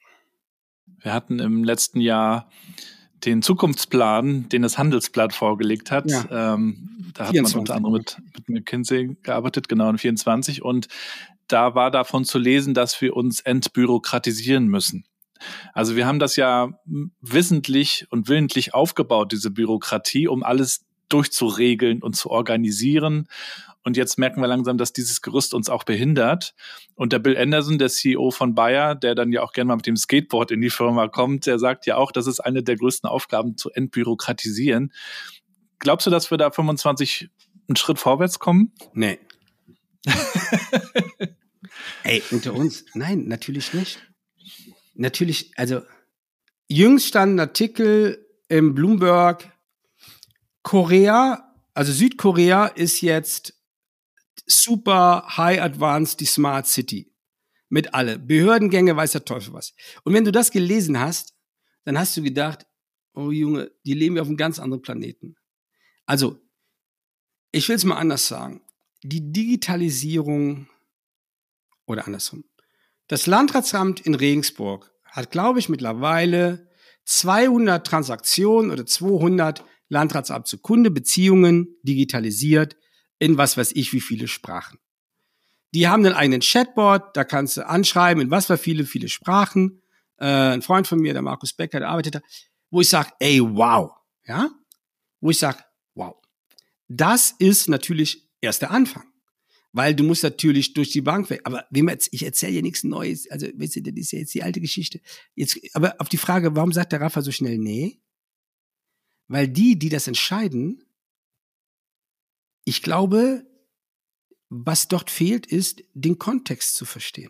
Wir hatten im letzten Jahr den Zukunftsplan, den das Handelsblatt vorgelegt hat. Ja. Ähm, da hat vierundzwanzig. man unter anderem mit, mit McKinsey gearbeitet, genau in vierundzwanzig. Und da war davon zu lesen, dass wir uns entbürokratisieren müssen. Also wir haben das ja wissentlich und willentlich aufgebaut, diese Bürokratie, um alles durchzuregeln und zu organisieren. Und jetzt merken wir langsam, dass dieses Gerüst uns auch behindert. Und der Bill Anderson, der C E O von Bayer, der dann ja auch gerne mal mit dem Skateboard in die Firma kommt, der sagt ja auch, das ist eine der größten Aufgaben, zu entbürokratisieren. Glaubst du, dass wir da fünfundzwanzig einen Schritt vorwärts kommen? Nee. Ey, unter uns? Nein, natürlich nicht. Natürlich, also jüngst stand ein Artikel im Bloomberg, Korea, also Südkorea ist jetzt super high advanced, die Smart City. Mit alle. Behördengänge, weiß der Teufel was. Und wenn du das gelesen hast, dann hast du gedacht, oh Junge, die leben ja auf einem ganz anderen Planeten. Also, ich will es mal anders sagen. Die Digitalisierung, oder andersrum. Das Landratsamt in Regensburg hat, glaube ich, mittlerweile zweihundert Transaktionen oder zweihundert Landratsamt zu Kunde Beziehungen digitalisiert in was weiß ich wie viele Sprachen. Die haben dann einen Chatbot, da kannst du anschreiben in was für viele, viele Sprachen. Äh, ein Freund von mir, der Markus Becker, der arbeitet da, wo ich sage, ey, wow. Ja? Wo ich sage, wow. Das ist natürlich erst der Anfang. Weil du musst natürlich durch die Bank weg. Aber wem jetzt, ich erzähle ja nichts Neues. Also, weißt du, das ist ja jetzt die alte Geschichte. Jetzt, aber auf die Frage, warum sagt der Rafa so schnell nee? Weil die, die das entscheiden, ich glaube, was dort fehlt, ist, den Kontext zu verstehen.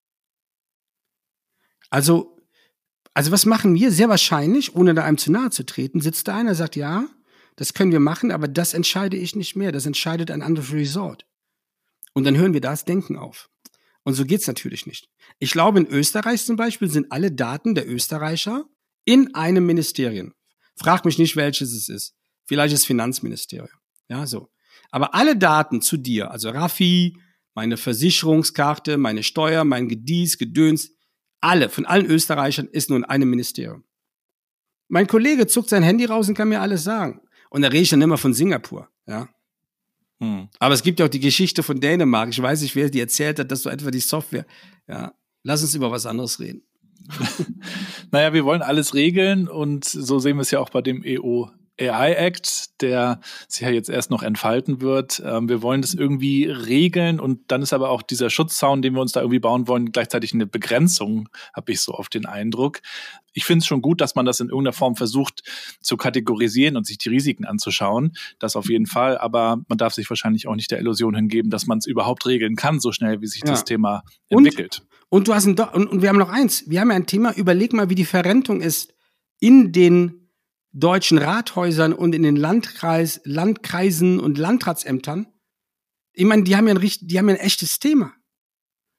Also, also was machen wir? Sehr wahrscheinlich, ohne da einem zu nahe zu treten, sitzt da einer, sagt, ja, das können wir machen, aber das entscheide ich nicht mehr. Das entscheidet ein anderes Resort. Und dann hören wir das Denken auf. Und so geht's natürlich nicht. Ich glaube, in Österreich zum Beispiel sind alle Daten der Österreicher in einem Ministerium. Frag mich nicht, welches es ist. Vielleicht das Finanzministerium. Ja, so. Aber alle Daten zu dir, also Raffi, meine Versicherungskarte, meine Steuer, mein Gedies, Gedöns, alle, von allen Österreichern ist nur in einem Ministerium. Mein Kollege zuckt sein Handy raus und kann mir alles sagen. Und da rede ich dann immer von Singapur, ja. Hm. Aber es gibt ja auch die Geschichte von Dänemark. Ich weiß nicht, wer die erzählt hat, dass so etwa die Software, ja. Lass uns über was anderes reden. Naja, wir wollen alles regeln und so sehen wir es ja auch bei dem E U A I Act, der sich ja jetzt erst noch entfalten wird. Ähm, wir wollen das irgendwie regeln und dann ist aber auch dieser Schutzzaun, den wir uns da irgendwie bauen wollen, gleichzeitig eine Begrenzung, habe ich so oft den Eindruck. Ich finde es schon gut, dass man das in irgendeiner Form versucht zu kategorisieren und sich die Risiken anzuschauen. Das auf jeden Fall, aber man darf sich wahrscheinlich auch nicht der Illusion hingeben, dass man es überhaupt regeln kann, so schnell wie sich ja. das Thema entwickelt. Und, und du hast ein Do- und, und wir haben noch eins, wir haben ja ein Thema, überleg mal, wie die Verrentung ist in den deutschen Rathäusern und in den Landkreis, Landkreisen und Landratsämtern. Ich meine, die haben ja ein richtig, die haben ja ein echtes Thema.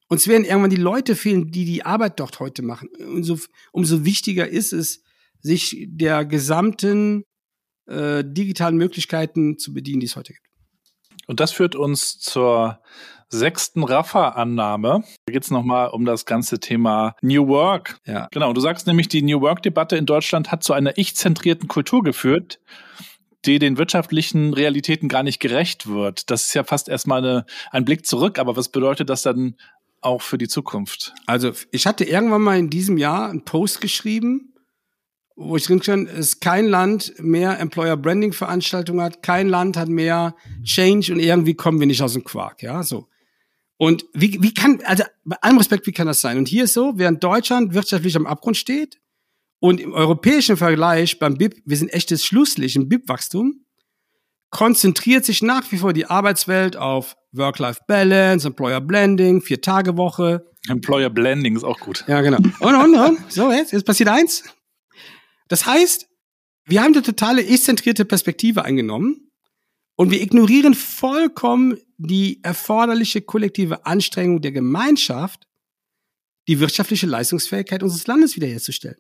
Uns werden irgendwann die Leute fehlen, die die Arbeit dort heute machen. Umso, umso wichtiger ist es, sich der gesamten äh, digitalen Möglichkeiten zu bedienen, die es heute gibt. Und das führt uns zur sechsten Raffa-Annahme. Da geht es nochmal um das ganze Thema New Work. Ja. Genau, du sagst nämlich, die New Work-Debatte in Deutschland hat zu einer ich-zentrierten Kultur geführt, die den wirtschaftlichen Realitäten gar nicht gerecht wird. Das ist ja fast erstmal eine, ein Blick zurück, aber was bedeutet das dann auch für die Zukunft? Also ich hatte irgendwann mal in diesem Jahr einen Post geschrieben, wo ich drin stand, es kein Land mehr Employer-Branding-Veranstaltungen hat, kein Land hat mehr Change und irgendwie kommen wir nicht aus dem Quark, ja, so. Und wie, wie kann, also bei allem Respekt, wie kann das sein? Und hier ist so, während Deutschland wirtschaftlich am Abgrund steht und im europäischen Vergleich beim B I P, wir sind echtes Schlusslicht im B I P-Wachstum, konzentriert sich nach wie vor die Arbeitswelt auf Work-Life-Balance, Employer-Blending, Vier-Tage-Woche. Employer-Blending ist auch gut. Ja, genau. Und, und, und. So, jetzt, jetzt passiert eins. Das heißt, wir haben eine totale ich-zentrierte Perspektive eingenommen und wir ignorieren vollkommen die erforderliche kollektive Anstrengung der Gemeinschaft, die wirtschaftliche Leistungsfähigkeit unseres Landes wiederherzustellen.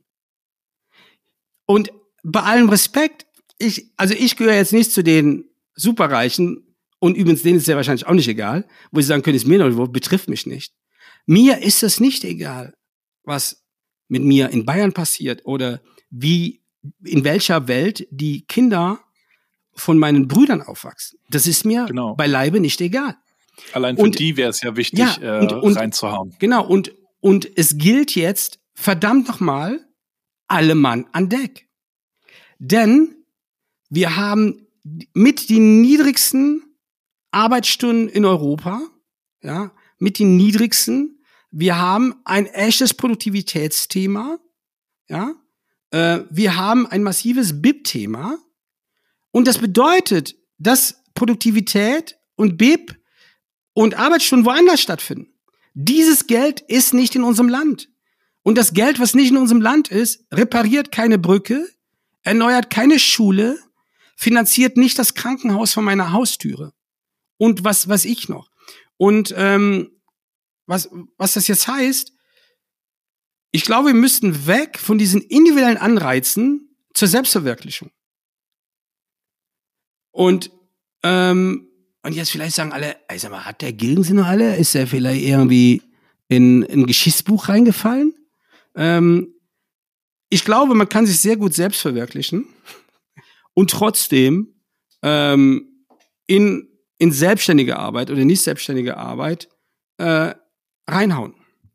Und bei allem Respekt, ich, also ich gehöre jetzt nicht zu den Superreichen und übrigens denen ist es ja wahrscheinlich auch nicht egal, wo sie sagen können, ist mir noch, betrifft mich nicht. Mir ist es nicht egal, was mit mir in Bayern passiert oder wie, in welcher Welt die Kinder von meinen Brüdern aufwachsen. Das ist mir genau. beileibe nicht egal. Allein für und, die wäre es ja wichtig, ja, und, äh, und, reinzuhauen. Genau, und, und es gilt jetzt, verdammt nochmal, alle Mann an Deck. Denn wir haben mit die niedrigsten Arbeitsstunden in Europa, ja, mit den niedrigsten. Wir haben ein echtes Produktivitätsthema, ja. Äh, wir haben ein massives B I P-Thema. Und das bedeutet, dass Produktivität und B I P und Arbeitsstunden woanders stattfinden. Dieses Geld ist nicht in unserem Land. Und das Geld, was nicht in unserem Land ist, repariert keine Brücke, erneuert keine Schule, finanziert nicht das Krankenhaus vor meiner Haustüre. Und was, was ich noch. Und ähm, was, was das jetzt heißt, ich glaube, wir müssten weg von diesen individuellen Anreizen zur Selbstverwirklichung. Und ähm, und jetzt vielleicht sagen alle, ey, sag mal, hat der Gilgen noch alle? Ist er vielleicht irgendwie in ein Geschichtsbuch reingefallen? Ähm, ich glaube, man kann sich sehr gut selbst verwirklichen und trotzdem ähm, in in selbstständige Arbeit oder nicht selbstständige Arbeit äh, reinhauen.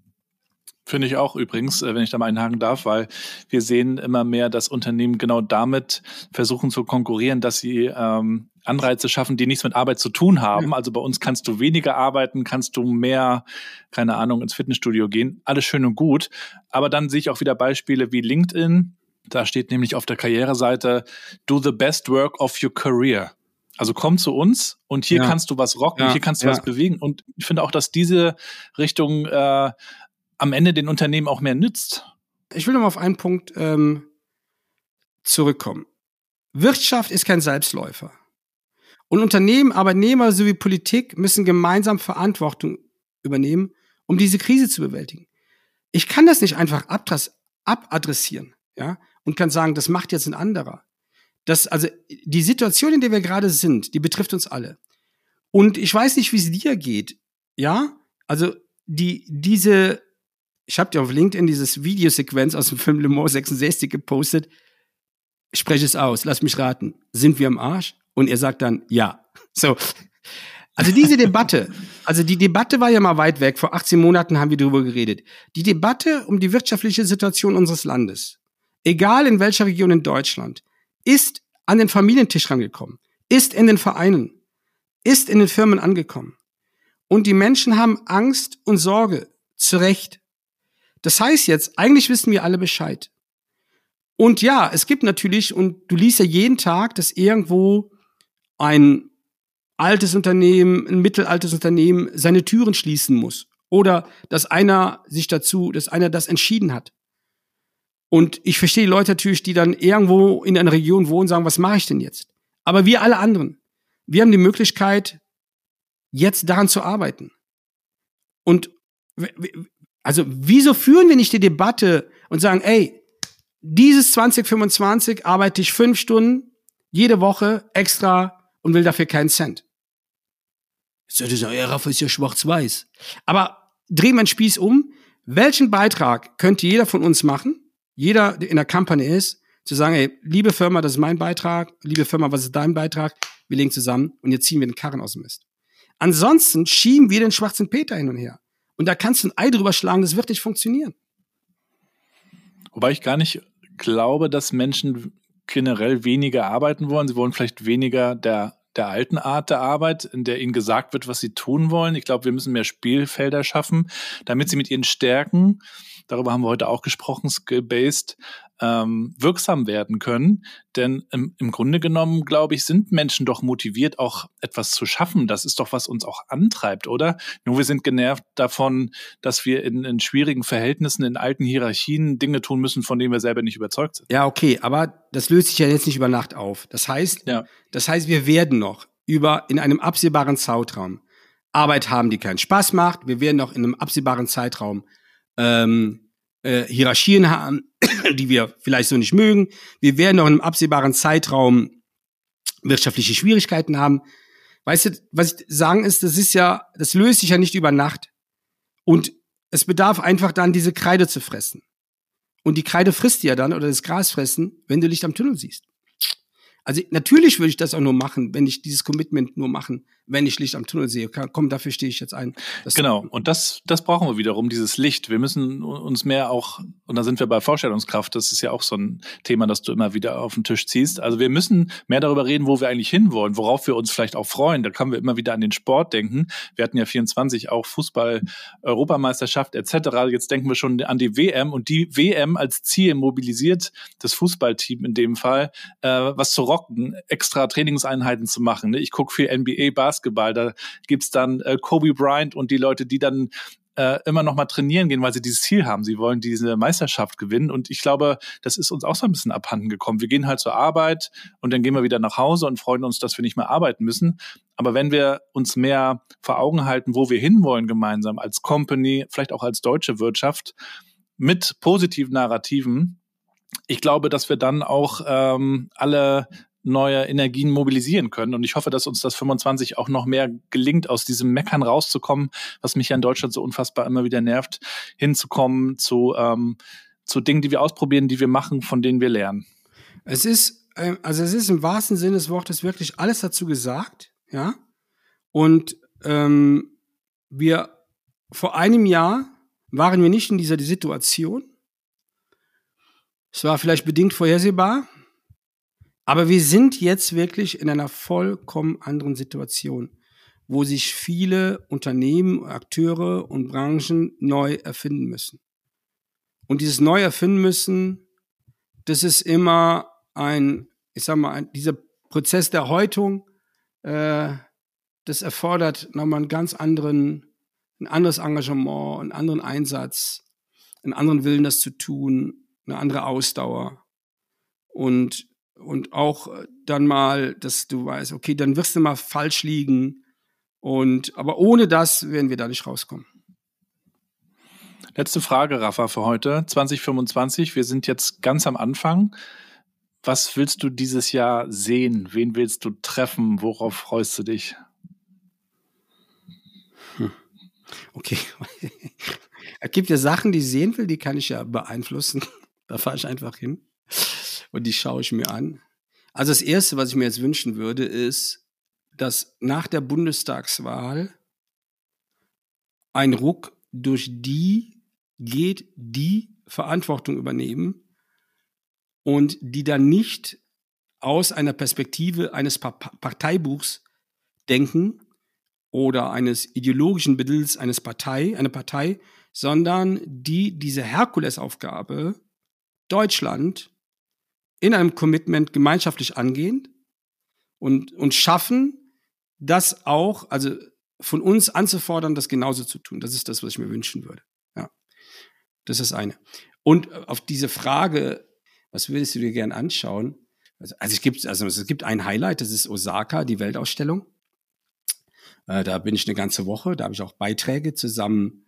Finde ich auch übrigens, wenn ich da mal einhaken darf, weil wir sehen immer mehr, dass Unternehmen genau damit versuchen zu konkurrieren, dass sie ähm, Anreize schaffen, die nichts mit Arbeit zu tun haben. Ja. Also bei uns kannst du weniger arbeiten, kannst du mehr, keine Ahnung, ins Fitnessstudio gehen. Alles schön und gut. Aber dann sehe ich auch wieder Beispiele wie LinkedIn. Da steht nämlich auf der Karriereseite, do the best work of your career. Also komm zu uns und hier ja. kannst du was rocken, ja. hier kannst du ja. was bewegen. Und ich finde auch, dass diese Richtung äh, am Ende den Unternehmen auch mehr nützt. Ich will noch mal auf einen Punkt ähm, zurückkommen. Wirtschaft ist kein Selbstläufer. Und Unternehmen, Arbeitnehmer sowie Politik müssen gemeinsam Verantwortung übernehmen, um diese Krise zu bewältigen. Ich kann das nicht einfach abadressieren, ja, und kann sagen, das macht jetzt ein anderer. Das, also die Situation, in der wir gerade sind, die betrifft uns alle. Und ich weiß nicht, wie es dir geht, ja. Also die diese Ich habe dir auf LinkedIn dieses Videosequenz aus dem Film Le Mans sechsundsechzig gepostet. Spreche es aus, lass mich raten. Sind wir am Arsch? Und er sagt dann, ja. So. Also diese Debatte, also die Debatte war ja mal weit weg. Vor achtzehn Monaten haben wir darüber geredet. Die Debatte um die wirtschaftliche Situation unseres Landes, egal in welcher Region in Deutschland, ist an den Familientisch rangekommen, ist in den Vereinen, ist in den Firmen angekommen. Und die Menschen haben Angst und Sorge, zu Recht. Das heißt jetzt, eigentlich wissen wir alle Bescheid. Und ja, es gibt natürlich, und du liest ja jeden Tag, dass irgendwo ein altes Unternehmen, ein mittelaltes Unternehmen seine Türen schließen muss. Oder dass einer sich dazu, dass einer das entschieden hat. Und ich verstehe die Leute natürlich, die dann irgendwo in einer Region wohnen, sagen, was mache ich denn jetzt? Aber wir alle anderen, wir haben die Möglichkeit, jetzt daran zu arbeiten. Und Also wieso führen wir nicht die Debatte und sagen, ey, dieses zwanzig fünfundzwanzig arbeite ich fünf Stunden jede Woche extra und will dafür keinen Cent. Jetzt sollte ich sagen, ja, Rafa ist ja schwarz-weiß. Aber drehen wir den Spieß um. Welchen Beitrag könnte jeder von uns machen, jeder, der in der Company ist, zu sagen, ey, liebe Firma, das ist mein Beitrag, liebe Firma, was ist dein Beitrag? Wir legen zusammen und jetzt ziehen wir den Karren aus dem Mist. Ansonsten schieben wir den schwarzen Peter hin und her. Und da kannst du ein Ei drüber schlagen, das wird nicht funktionieren. Wobei ich gar nicht glaube, dass Menschen generell weniger arbeiten wollen. Sie wollen vielleicht weniger der, der alten Art der Arbeit, in der ihnen gesagt wird, was sie tun wollen. Ich glaube, wir müssen mehr Spielfelder schaffen, damit sie mit ihren Stärken, darüber haben wir heute auch gesprochen, skill-based, ähm, wirksam werden können. Denn im, im Grunde genommen, glaube ich, sind Menschen doch motiviert, auch etwas zu schaffen. Das ist doch, was uns auch antreibt, oder? Nur wir sind genervt davon, dass wir in, in schwierigen Verhältnissen, in alten Hierarchien Dinge tun müssen, von denen wir selber nicht überzeugt sind. Ja, okay, aber das löst sich ja jetzt nicht über Nacht auf. Das heißt, ja. das heißt, wir werden noch über in einem absehbaren Zeitraum Arbeit haben, die keinen Spaß macht. Wir werden noch in einem absehbaren Zeitraum ähm, äh, Hierarchien haben, die wir vielleicht so nicht mögen. Wir werden noch in einem absehbaren Zeitraum wirtschaftliche Schwierigkeiten haben. Weißt du, was ich sagen ist, das ist ja, das löst sich ja nicht über Nacht. Und es bedarf einfach dann, diese Kreide zu fressen. Und die Kreide frisst ja dann, oder das Gras fressen, wenn du Licht am Tunnel siehst. Also natürlich würde ich das auch nur machen, wenn ich dieses Commitment nur machen, wenn ich Licht am Tunnel sehe. Komm, dafür stehe ich jetzt ein. Das genau, und das das brauchen wir wiederum, dieses Licht. Wir müssen uns mehr auch, und da sind wir bei Vorstellungskraft, das ist ja auch so ein Thema, das du immer wieder auf den Tisch ziehst. Also wir müssen mehr darüber reden, wo wir eigentlich hinwollen, worauf wir uns vielleicht auch freuen. Da können wir immer wieder an den Sport denken. Wir hatten ja vierundzwanzig auch Fußball, Europameisterschaft et cetera. Jetzt denken wir schon an die W M, und die W M als Ziel mobilisiert das Fußballteam in dem Fall, äh, was zu rocken, extra Trainingseinheiten zu machen. Ich gucke viel N B A Basketball, da gibt's dann äh, Kobe Bryant und die Leute, die dann äh, immer noch mal trainieren gehen, weil sie dieses Ziel haben. Sie wollen diese Meisterschaft gewinnen, und ich glaube, das ist uns auch so ein bisschen abhanden gekommen. Wir gehen halt zur Arbeit und dann gehen wir wieder nach Hause und freuen uns, dass wir nicht mehr arbeiten müssen. Aber wenn wir uns mehr vor Augen halten, wo wir hinwollen gemeinsam als Company, vielleicht auch als deutsche Wirtschaft, mit positiven Narrativen, ich glaube, dass wir dann auch ähm, alle neue Energien mobilisieren können. Und ich hoffe, dass uns das fünfundzwanzig auch noch mehr gelingt, aus diesem Meckern rauszukommen, was mich ja in Deutschland so unfassbar immer wieder nervt, hinzukommen zu, ähm, zu Dingen, die wir ausprobieren, die wir machen, von denen wir lernen. Es ist, äh, also es ist im wahrsten Sinne des Wortes wirklich alles dazu gesagt, ja. Und ähm, wir vor einem Jahr waren wir nicht in dieser Situation. Es war vielleicht bedingt vorhersehbar, aber wir sind jetzt wirklich in einer vollkommen anderen Situation, wo sich viele Unternehmen, Akteure und Branchen neu erfinden müssen. Und dieses neu erfinden müssen, das ist immer ein, ich sag mal, ein, dieser Prozess der Häutung, äh, das erfordert nochmal einen ganz anderen, ein anderes Engagement, einen anderen Einsatz, einen anderen Willen, das zu tun, eine andere Ausdauer. Und, und auch dann mal, dass du weißt, okay, dann wirst du mal falsch liegen. Und, aber ohne das werden wir da nicht rauskommen. Letzte Frage, Rafa, für heute. zwanzig fünfundzwanzig, wir sind jetzt ganz am Anfang. Was willst du dieses Jahr sehen? Wen willst du treffen? Worauf freust du dich? Hm. Okay. Es gibt ja Sachen, die ich sehen will, die kann ich ja beeinflussen. Da fahre ich einfach hin und die schaue ich mir an. Also das Erste, was ich mir jetzt wünschen würde, ist, dass nach der Bundestagswahl ein Ruck durch die geht, die Verantwortung übernehmen und die dann nicht aus einer Perspektive eines pa- Parteibuchs denken oder eines ideologischen Bildes eines Partei, einer Partei, sondern die diese Herkulesaufgabe Deutschland in einem Commitment gemeinschaftlich angehen und, und schaffen, das auch, also von uns anzufordern, das genauso zu tun. Das ist das, was ich mir wünschen würde. Ja, das ist das eine. Und auf diese Frage, was würdest du dir gern anschauen? Also, also, es gibt, also es gibt ein Highlight, das ist Osaka, die Weltausstellung. Äh, da bin ich eine ganze Woche, da habe ich auch Beiträge zusammen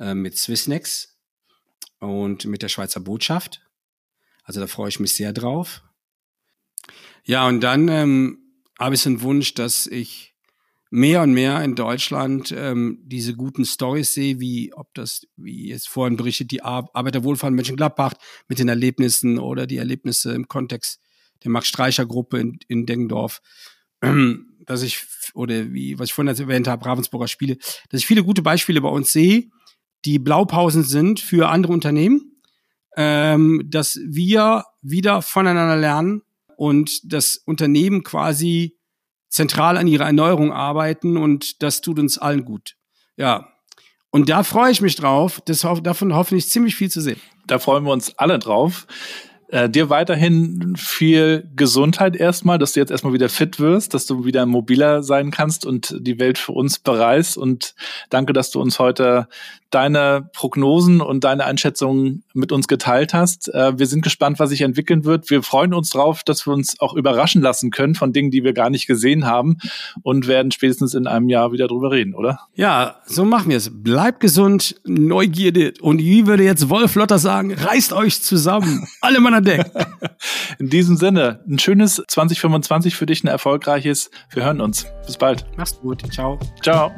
äh, mit Swissnex und mit der Schweizer Botschaft. Also da freue ich mich sehr drauf. Ja, und dann ähm, habe ich so einen Wunsch, dass ich mehr und mehr in Deutschland ähm, diese guten Storys sehe, wie ob das, wie jetzt vorhin berichtet, die Ar- Arbeiterwohlfahrt Mönchengladbach mit den Erlebnissen oder die Erlebnisse im Kontext der Max-Streicher-Gruppe in, in Deggendorf, ähm, dass ich, oder wie, was ich vorhin erwähnt habe, Ravensburger Spiele, dass ich viele gute Beispiele bei uns sehe, die Blaupausen sind für andere Unternehmen, ähm, dass wir wieder voneinander lernen und das Unternehmen quasi zentral an ihrer Erneuerung arbeiten und das tut uns allen gut. Ja, und da freue ich mich drauf, das, davon hoffentlich ziemlich viel zu sehen. Da freuen wir uns alle drauf. Äh, dir weiterhin viel Gesundheit erstmal, dass du jetzt erstmal wieder fit wirst, dass du wieder mobiler sein kannst und die Welt für uns bereist. Und danke, dass du uns heute deine Prognosen und deine Einschätzungen mit uns geteilt hast. Äh, wir sind gespannt, was sich entwickeln wird. Wir freuen uns drauf, dass wir uns auch überraschen lassen können von Dingen, die wir gar nicht gesehen haben und werden spätestens in einem Jahr wieder drüber reden, oder? Ja, so machen wir es. Bleibt gesund, Neugierde und wie würde jetzt Wolf Lotter sagen, reißt euch zusammen, alle Mann an Deck. In diesem Sinne, ein schönes zwanzig fünfundzwanzig für dich, ein erfolgreiches. Wir hören uns. Bis bald. Mach's gut. Ciao. Ciao.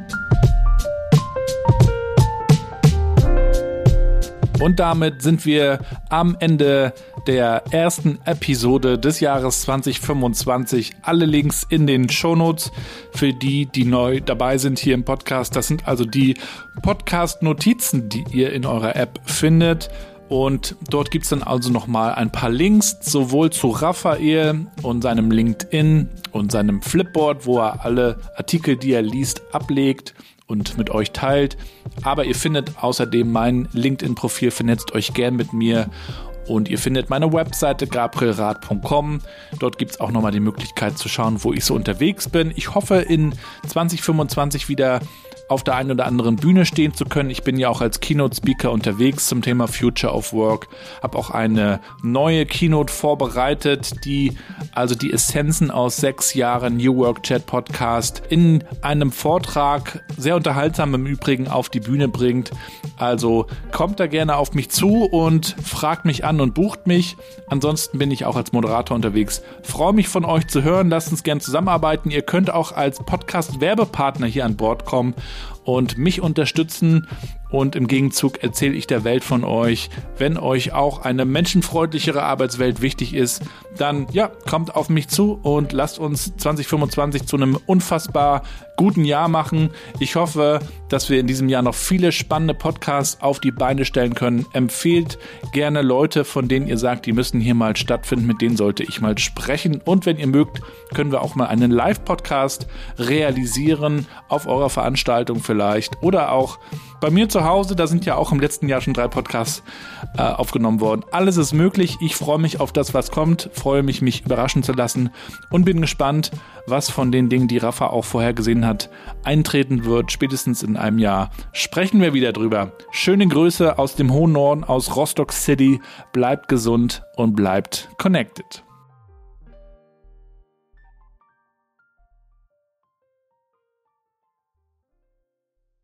Und damit sind wir am Ende der ersten Episode des Jahres zwanzig fünfundzwanzig. Alle Links in den Shownotes für die, die neu dabei sind hier im Podcast. Das sind also die Podcast-Notizen, die ihr in eurer App findet. Und dort gibt's dann also nochmal ein paar Links, sowohl zu Raphael und seinem LinkedIn und seinem Flipboard, wo er alle Artikel, die er liest, ablegt und mit euch teilt. Aber ihr findet außerdem mein LinkedIn-Profil, vernetzt euch gern mit mir. Und ihr findet meine Webseite gabrielrath punkt com. Dort gibt es auch nochmal die Möglichkeit zu schauen, wo ich so unterwegs bin. Ich hoffe, in zwanzig fünfundzwanzig wieder auf der einen oder anderen Bühne stehen zu können. Ich bin ja auch als Keynote-Speaker unterwegs zum Thema Future of Work. Habe auch eine neue Keynote vorbereitet, die also die Essenzen aus sechs Jahren New Work Chat Podcast in einem Vortrag, sehr unterhaltsam im Übrigen, auf die Bühne bringt. Also kommt da gerne auf mich zu und fragt mich an und bucht mich. Ansonsten bin ich auch als Moderator unterwegs. Freue mich von euch zu hören. Lasst uns gerne zusammenarbeiten. Ihr könnt auch als Podcast-Werbepartner hier an Bord kommen und mich unterstützen. Und im Gegenzug erzähle ich der Welt von euch. Wenn euch auch eine menschenfreundlichere Arbeitswelt wichtig ist, dann ja, kommt auf mich zu und lasst uns zwanzig fünfundzwanzig zu einem unfassbar guten Jahr machen. Ich hoffe, dass wir in diesem Jahr noch viele spannende Podcasts auf die Beine stellen können. Empfehlt gerne Leute, von denen ihr sagt, die müssen hier mal stattfinden, mit denen sollte ich mal sprechen. Und wenn ihr mögt, können wir auch mal einen Live-Podcast realisieren, auf eurer Veranstaltung vielleicht oder auch bei mir zu Hause. Da sind ja auch im letzten Jahr schon drei Podcasts äh, aufgenommen worden. Alles ist möglich. Ich freue mich auf das, was kommt, freue mich, mich überraschen zu lassen und bin gespannt, was von den Dingen, die Rafa auch vorhergesehen hat, eintreten wird. Spätestens in einem Jahr sprechen wir wieder drüber. Schöne Grüße aus dem hohen Norden, aus Rostock City. Bleibt gesund und bleibt connected.